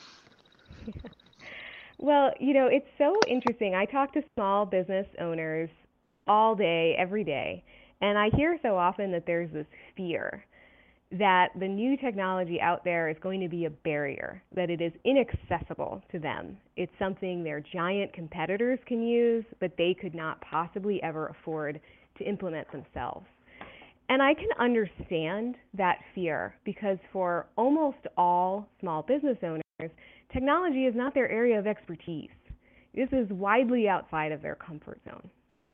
Well, you know, it's so interesting. I talk to small business owners all day, every day, and I hear so often that there's this fear that the new technology out there is going to be a barrier, that it is inaccessible to them. It's something their giant competitors can use, but they could not possibly ever afford to implement themselves. And I can understand that fear because for almost all small business owners, technology is not their area of expertise. This is widely outside of their comfort zone.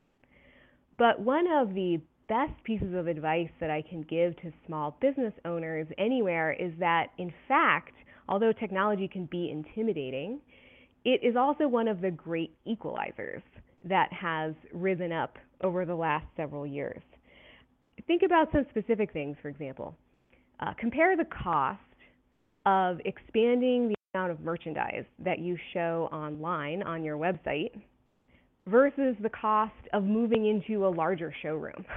But one of the best pieces of advice that I can give to small business owners anywhere is that, in fact, although technology can be intimidating, it is also one of the great equalizers that has risen up over the last several years. Think about some specific things, for example. Compare the cost of expanding the amount of merchandise that you show online on your website versus the cost of moving into a larger showroom.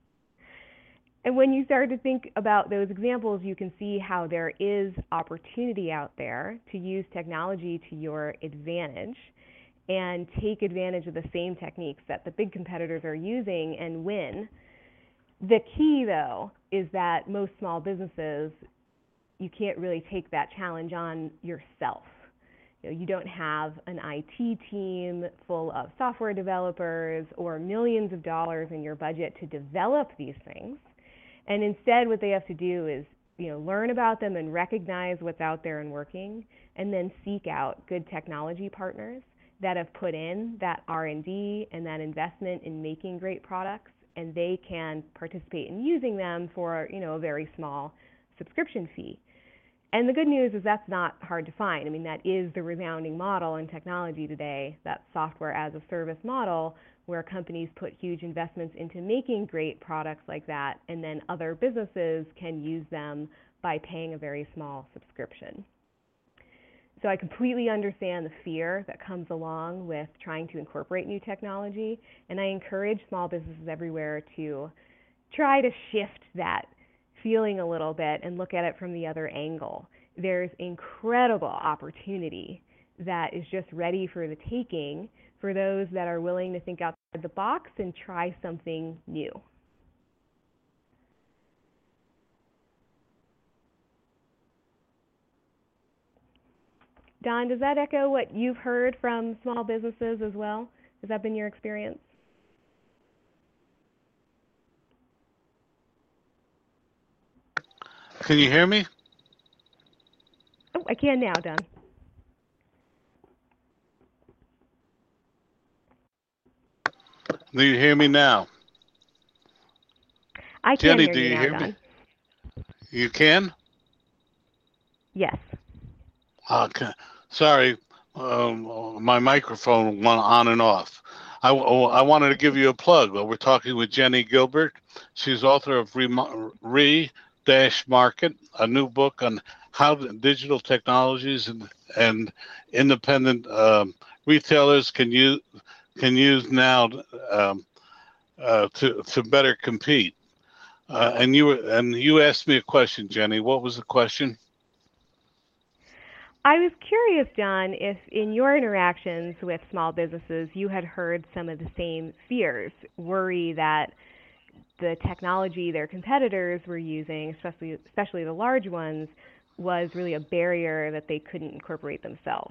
And when you start to think about those examples, you can see how there is opportunity out there to use technology to your advantage and take advantage of the same techniques that the big competitors are using and win. The key, though, is that most small businesses, you can't really take that challenge on yourself. You don't have an IT team full of software developers or millions of dollars in your budget to develop these things. And instead, what they have to do is, learn about them and recognize what's out there and working, and then seek out good technology partners that have put in that R&D and that investment in making great products, and they can participate in using them for, a very small subscription fee. And the good news is that's not hard to find. I mean, that is the resounding model in technology today, that software as a service model, where companies put huge investments into making great products like that, and then other businesses can use them by paying a very small subscription. So I completely understand the fear that comes along with trying to incorporate new technology, and I encourage small businesses everywhere to try to shift that feeling a little bit and look at it from the other angle. There's incredible opportunity that is just ready for the taking for those that are willing to think outside the box and try something new. Don, does that echo what you've heard from small businesses as well? Has that been your experience? Can you hear me? Oh, I can now, Don. Do you hear me now? I can Jenny, hear do you now, hear Don. me? You can? Yes. Okay. Sorry, my microphone went on and off. I wanted to give you a plug. We're talking with Jenny Gilbert. She's author of Re-Market, a new book on how digital technologies and independent retailers can use now to better compete. And you asked me a question, Jenny. What was the question? I was curious, Don, if in your interactions with small businesses you had heard some of the same fears, worry that the technology their competitors were using, especially the large ones, was really a barrier that they couldn't incorporate themselves.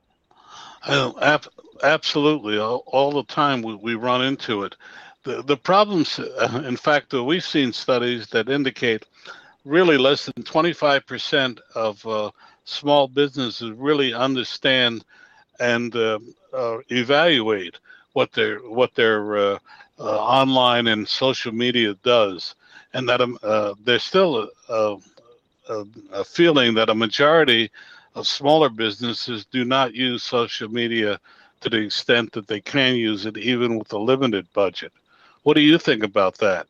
Absolutely. All the time we run into it. The problems, in fact, we've seen studies that indicate really less than 25% of small businesses really understand and evaluate what their online and social media does, and that there's still a feeling that a majority of smaller businesses do not use social media to the extent that they can use it, even with a limited budget. What do you think about that?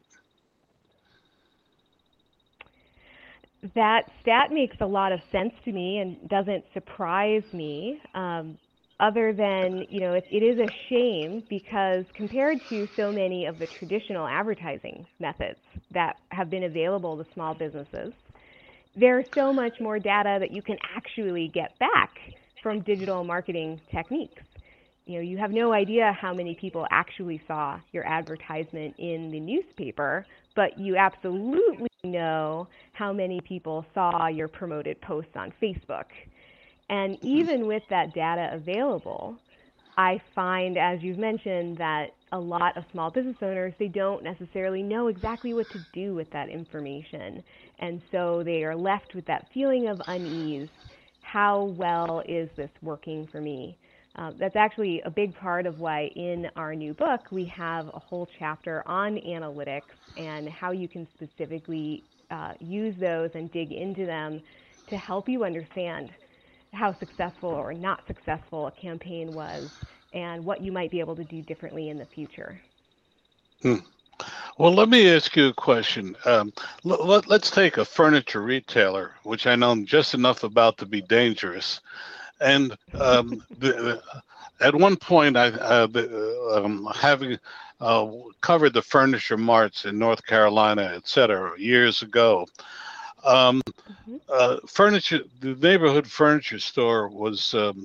That stat makes a lot of sense to me and doesn't surprise me. other than, it is a shame because compared to so many of the traditional advertising methods that have been available to small businesses, there's so much more data that you can actually get back from digital marketing techniques. You have no idea how many people actually saw your advertisement in the newspaper, but you absolutely know how many people saw your promoted posts on Facebook. And even with that data available, I find, as you've mentioned, that a lot of small business owners, they don't necessarily know exactly what to do with that information. And so they are left with that feeling of unease. How well is this working for me? That's actually a big part of why in our new book, we have a whole chapter on analytics and how you can specifically use those and dig into them to help you understand how successful or not successful a campaign was and what you might be able to do differently in the future. Well, let me ask you a question. Let's take a furniture retailer, which I know just enough about to be dangerous. And at one point, having covered the furniture marts in North Carolina, et cetera, years ago, the neighborhood furniture store was a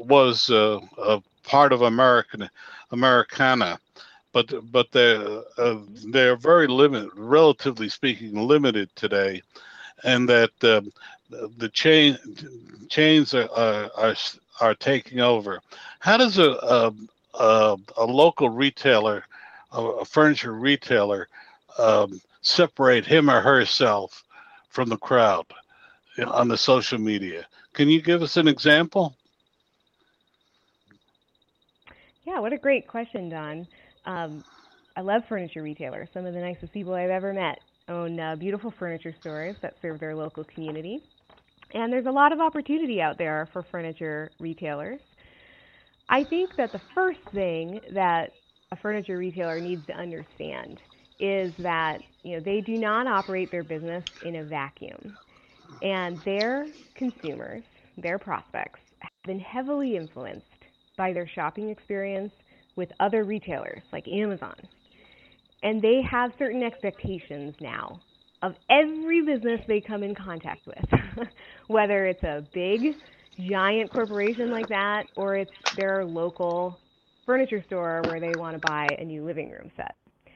part of Americana, but they're very limited, relatively speaking, limited today, and that the chains are taking over. How does a local retailer, a furniture retailer, separate him or herself from the crowd on the social media? Can you give us an example? Yeah, what a great question, Don. I love furniture retailers. Some of the nicest people I've ever met own beautiful furniture stores that serve their local community. And there's a lot of opportunity out there for furniture retailers. I think that the first thing that a furniture retailer needs to understand is that they do not operate their business in a vacuum. And their consumers, their prospects, have been heavily influenced by their shopping experience with other retailers like Amazon. And they have certain expectations now of every business they come in contact with, whether it's a big, giant corporation like that, or it's their local furniture store where they want to buy a new living room set.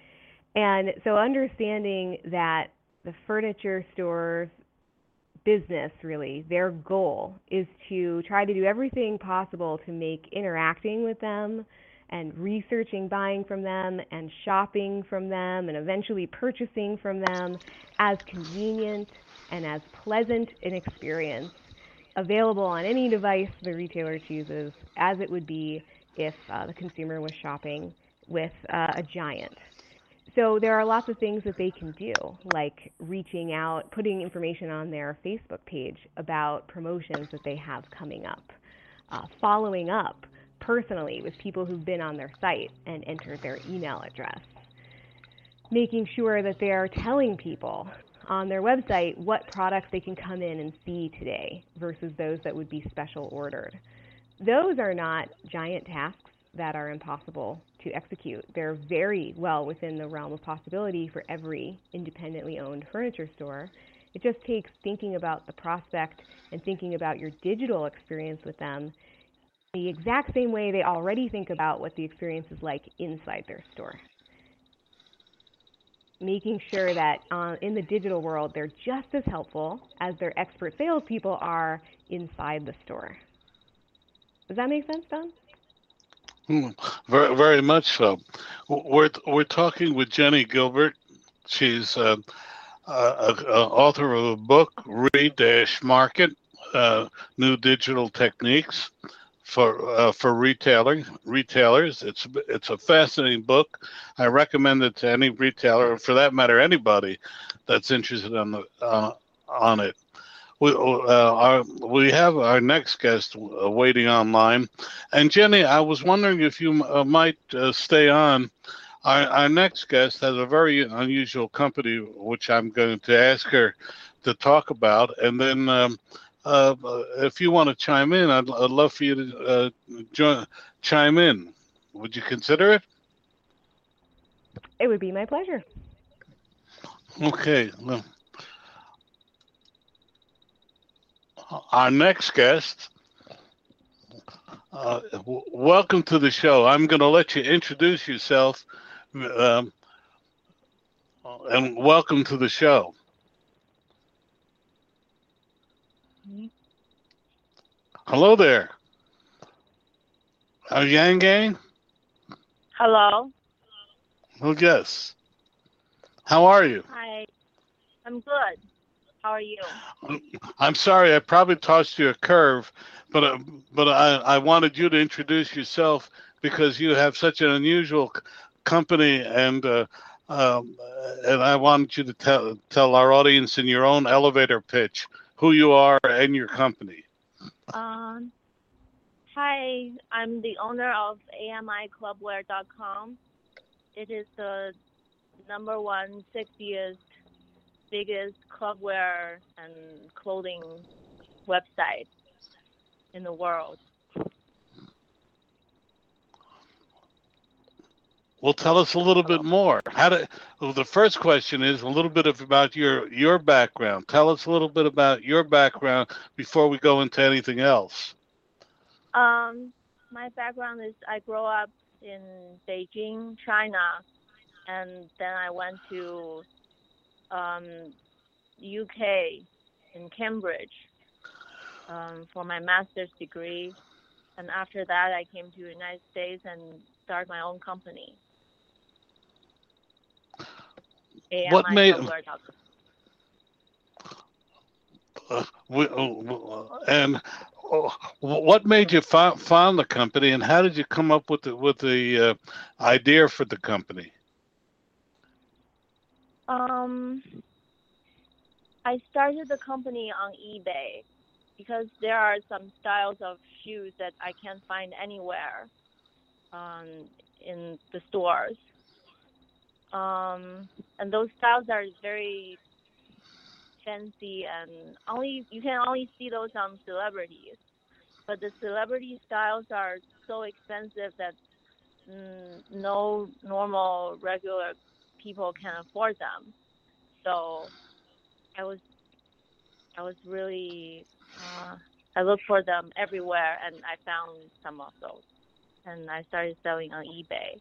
And so understanding that the furniture store's business, really, their goal is to try to do everything possible to make interacting with them and researching buying from them and shopping from them and eventually purchasing from them as convenient and as pleasant an experience available on any device the retailer chooses as it would be if the consumer was shopping with a giant. So there are lots of things that they can do, like reaching out, putting information on their Facebook page about promotions that they have coming up, following up personally with people who've been on their site and entered their email address, making sure that they are telling people on their website what products they can come in and see today versus those that would be special ordered. Those are not giant tasks that are impossible to execute. They're very well within the realm of possibility for every independently owned furniture store. It just takes thinking about the prospect and thinking about your digital experience with them the exact same way they already think about what the experience is like inside their store. Making sure that in the digital world, they're just as helpful as their expert salespeople are inside the store. Does that make sense, Don? Very, very much so. We're talking with Jenny Gilbert. She's author of a book, Read-Market, New Digital Techniques for retailers. It's a fascinating book. I recommend it to any retailer, or for that matter, anybody that's interested on it. We have our next guest waiting online, and Jenny, I was wondering if you might stay on. Our next guest has a very unusual company, which I'm going to ask her to talk about, and then if you want to chime in, I'd love for you to chime in. Would you consider it? It would be my pleasure. Okay. Well, our next guest, welcome to the show. I'm going to let you introduce yourself, and welcome to the show. Hello there. Yang Gang? Hello. Oh, yes. How are you? Hi. I'm good. How are you? I'm sorry, I probably tossed you a curve, but I wanted you to introduce yourself because you have such an unusual company, and I wanted you to tell our audience in your own elevator pitch who you are and your company. Hi, I'm the owner of AMIClubwear.com. It is the #1 sexiest, biggest clubwear and clothing website in the world. Well, tell us a little bit more. The first question is a little bit about your background. Tell us a little bit about your background before we go into anything else. My background is I grew up in Beijing, China, and then I went to UK in Cambridge for my master's degree, and after that I came to the United States and started my own company. What made what made you found the company, and how did you come up with the idea for the company? I started the company on eBay because there are some styles of shoes that I can't find anywhere in the stores. And those styles are very fancy, and you can only see those on celebrities. But the celebrity styles are so expensive that no normal regular people can afford them. So I was really I looked for them everywhere, and I found some of those, and I started selling on eBay.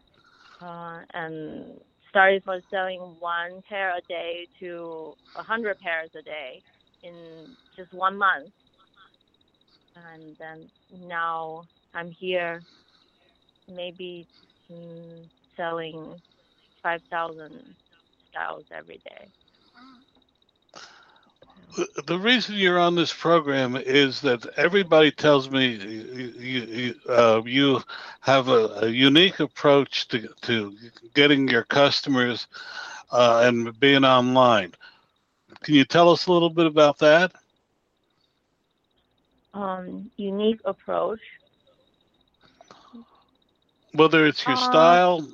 And started from selling 1 pair a day to 100 pairs a day in just 1 month. And then now I'm here, maybe selling 5,000 styles every day. The reason you're on this program is that everybody tells me you have a unique approach to getting your customers and being online. Can you tell us a little bit about that? Unique approach. Whether it's your style.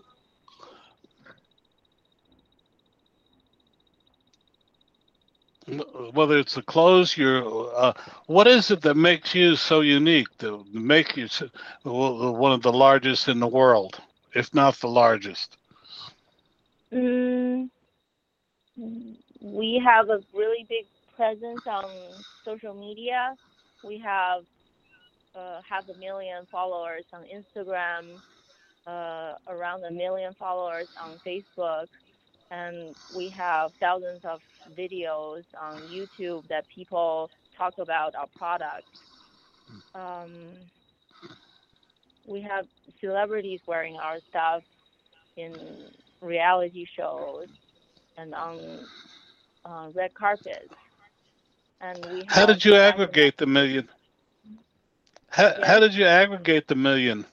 Whether it's the clothes, what is it that makes you so unique to make you one of the largest in the world, if not the largest? We have a really big presence on social media. We have 500,000 followers on Instagram, around 1 million followers on Facebook, and we have thousands of videos on YouTube that people talk about our products. We have celebrities wearing our stuff in reality shows and on red carpets. And we have How did you aggregate the million? How did you aggregate the 1 million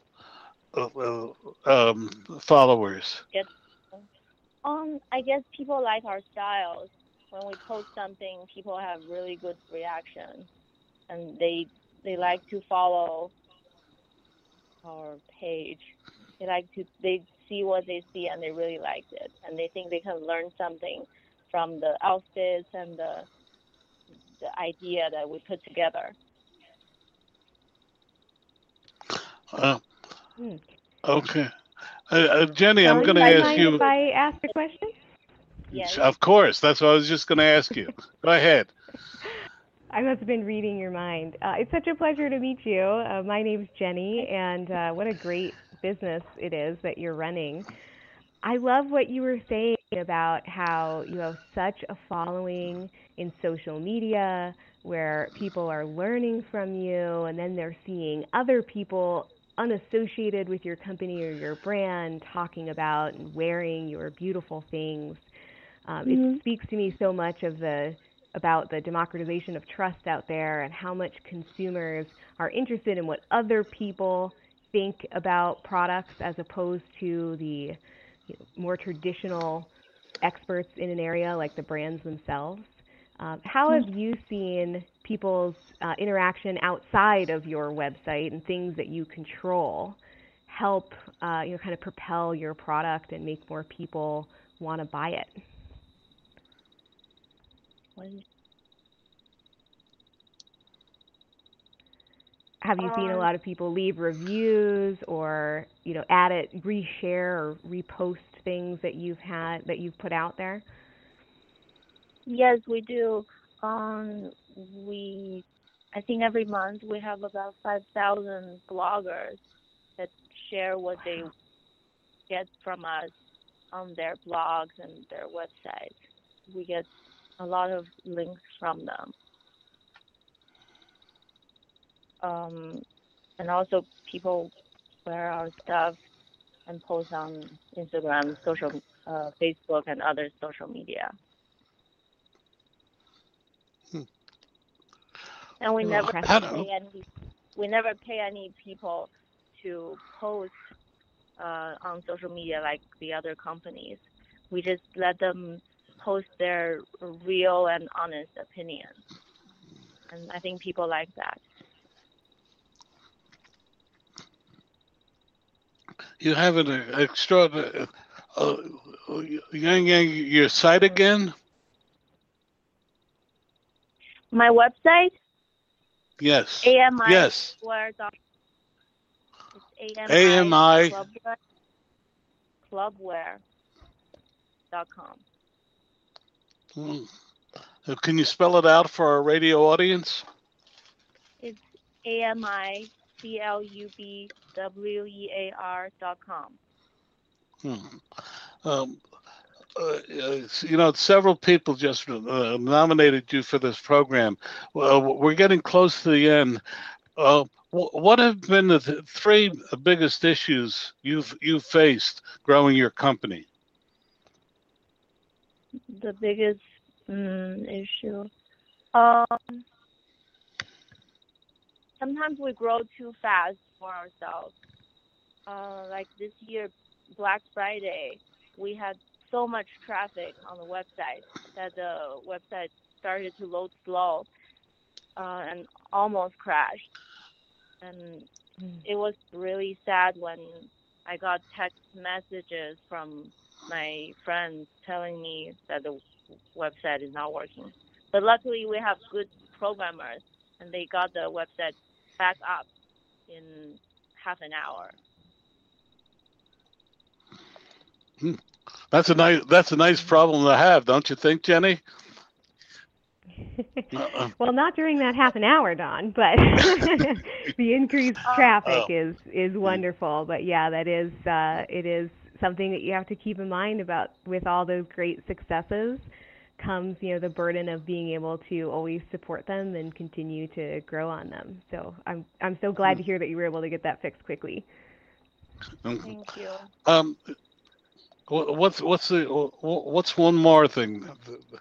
followers? I guess people like our styles. When we post something, people have really good reaction, and they like to follow our page. They see what they see, and they really liked it, and they think they can learn something from the outfits and the idea that we put together. Okay. Jenny, I'm Don, going do to you ask mind you. if I ask a question? Yes. Of course. That's what I was just going to ask you. Go ahead. I must have been reading your mind. It's such a pleasure to meet you. My name's Jenny, and what a great business it is that you're running. I love what you were saying about how you have such a following in social media where people are learning from you, and then they're seeing other people unassociated with your company or your brand talking about and wearing your beautiful things. It speaks to me so much about the democratization of trust out there and how much consumers are interested in what other people think about products as opposed to the more traditional experts in an area like the brands themselves. How have you seen people's interaction outside of your website and things that you control help kind of propel your product and make more people want to buy it? Have you seen a lot of people leave reviews or reshare or repost things that you've put out there? Yes, we do. I think every month we have about 5,000 bloggers that share what they get from us on their blogs and their websites. We get a lot of links from them. And also people wear our stuff and post on Instagram, Facebook, and other social media. And we never pay any people to post on social media like the other companies. We just let them post their real and honest opinions. And I think people like that. You have an extraordinary. Yang, your site again? My website? Yes. AMI. Yes. It's AMI. Clubwear.com. Can you spell it out for our radio audience? It's AMICLUBWEAR.com. Several people just nominated you for this program. We're getting close to the end. What have been the three biggest issues you've faced growing your company? The biggest issue. Sometimes we grow too fast for ourselves. Like this year, Black Friday, we had so much traffic on the website that the website started to load slow and almost crashed. And it was really sad when I got text messages from my friends telling me that the website is not working. But luckily, we have good programmers, and they got the website back up in half an hour. That's a nice problem to have, don't you think, Jenny? Well, not during that half an hour, Don, but the increased traffic is wonderful. But yeah, it is something that you have to keep in mind about. With all those great successes comes, the burden of being able to always support them and continue to grow on them. So I'm so glad to hear that you were able to get that fixed quickly. Thank you. What's one more thing?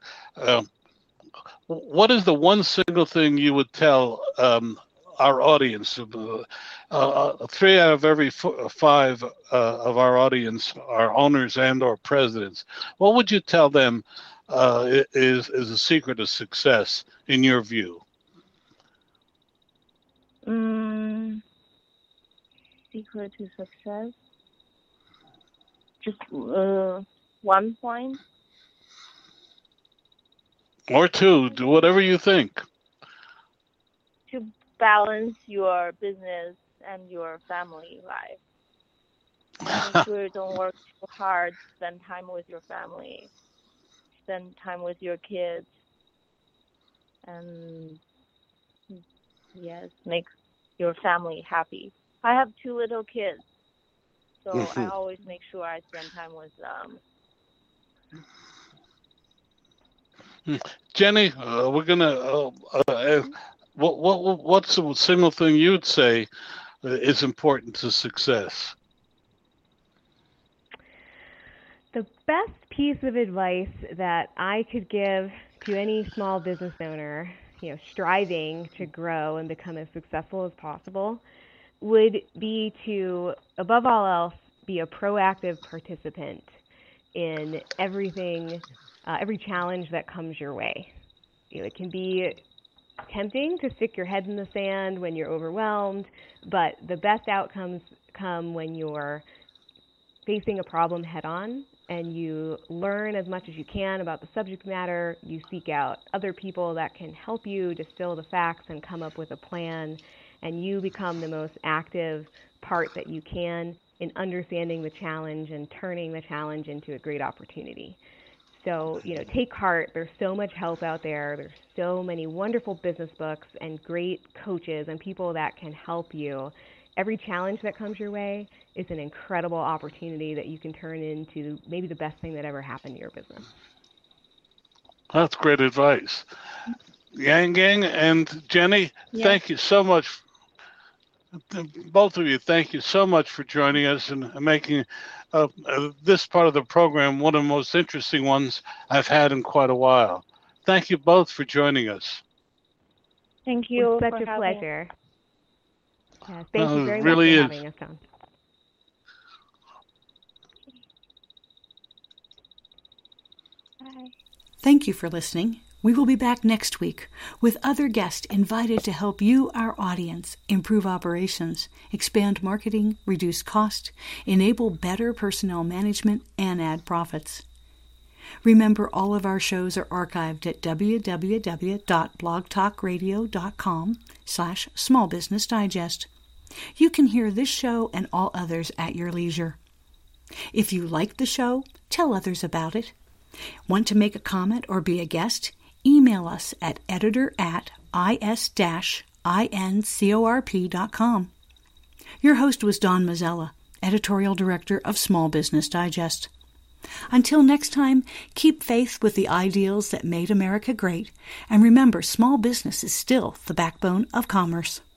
What is the one single thing you would tell our audience? 3 out of every 5 of our audience are owners and/or presidents. What would you tell them is a secret of success in your view? Secret to success? Just 1 point? Or 2. Do whatever you think. To balance your business and your family life. Make sure you don't work too hard. Spend time with your family. Spend time with your kids. And yes, make your family happy. I have 2 little kids, so I always make sure I spend time with them. Jenny, we're gonna. What's the single thing you'd say is important to success? The best piece of advice that I could give to any small business owner, striving to grow and become as successful as possible, would be to, above all else, be a proactive participant in everything, every challenge that comes your way. It can be tempting to stick your head in the sand when you're overwhelmed, but the best outcomes come when you're facing a problem head on and you learn as much as you can about the subject matter. You seek out other people that can help you distill the facts and come up with a plan, and you become the most active part that you can in understanding the challenge and turning the challenge into a great opportunity. So, take heart. There's so much help out there. There's so many wonderful business books and great coaches and people that can help you. Every challenge that comes your way is an incredible opportunity that you can turn into maybe the best thing that ever happened to your business. That's great advice. Yang Gang and Jenny, Thank you so much. Both of you, thank you so much for joining us and making this part of the program one of the most interesting ones I've had in quite a while. Thank you both for joining us. Thank you. It's such a pleasure. Yeah, thank you very much for having us on. Bye. Thank you for listening. We will be back next week with other guests invited to help you, our audience, improve operations, expand marketing, reduce cost, enable better personnel management, and add profits. Remember, all of our shows are archived at www.blogtalkradio.com/smallbusinessdigest. You can hear this show and all others at your leisure. If you like the show, tell others about it. Want to make a comment or be a guest? Email us at editor@is-incorp.com. Your host was Dawn Mazzella, Editorial Director of Small Business Digest. Until next time, keep faith with the ideals that made America great, and remember, small business is still the backbone of commerce.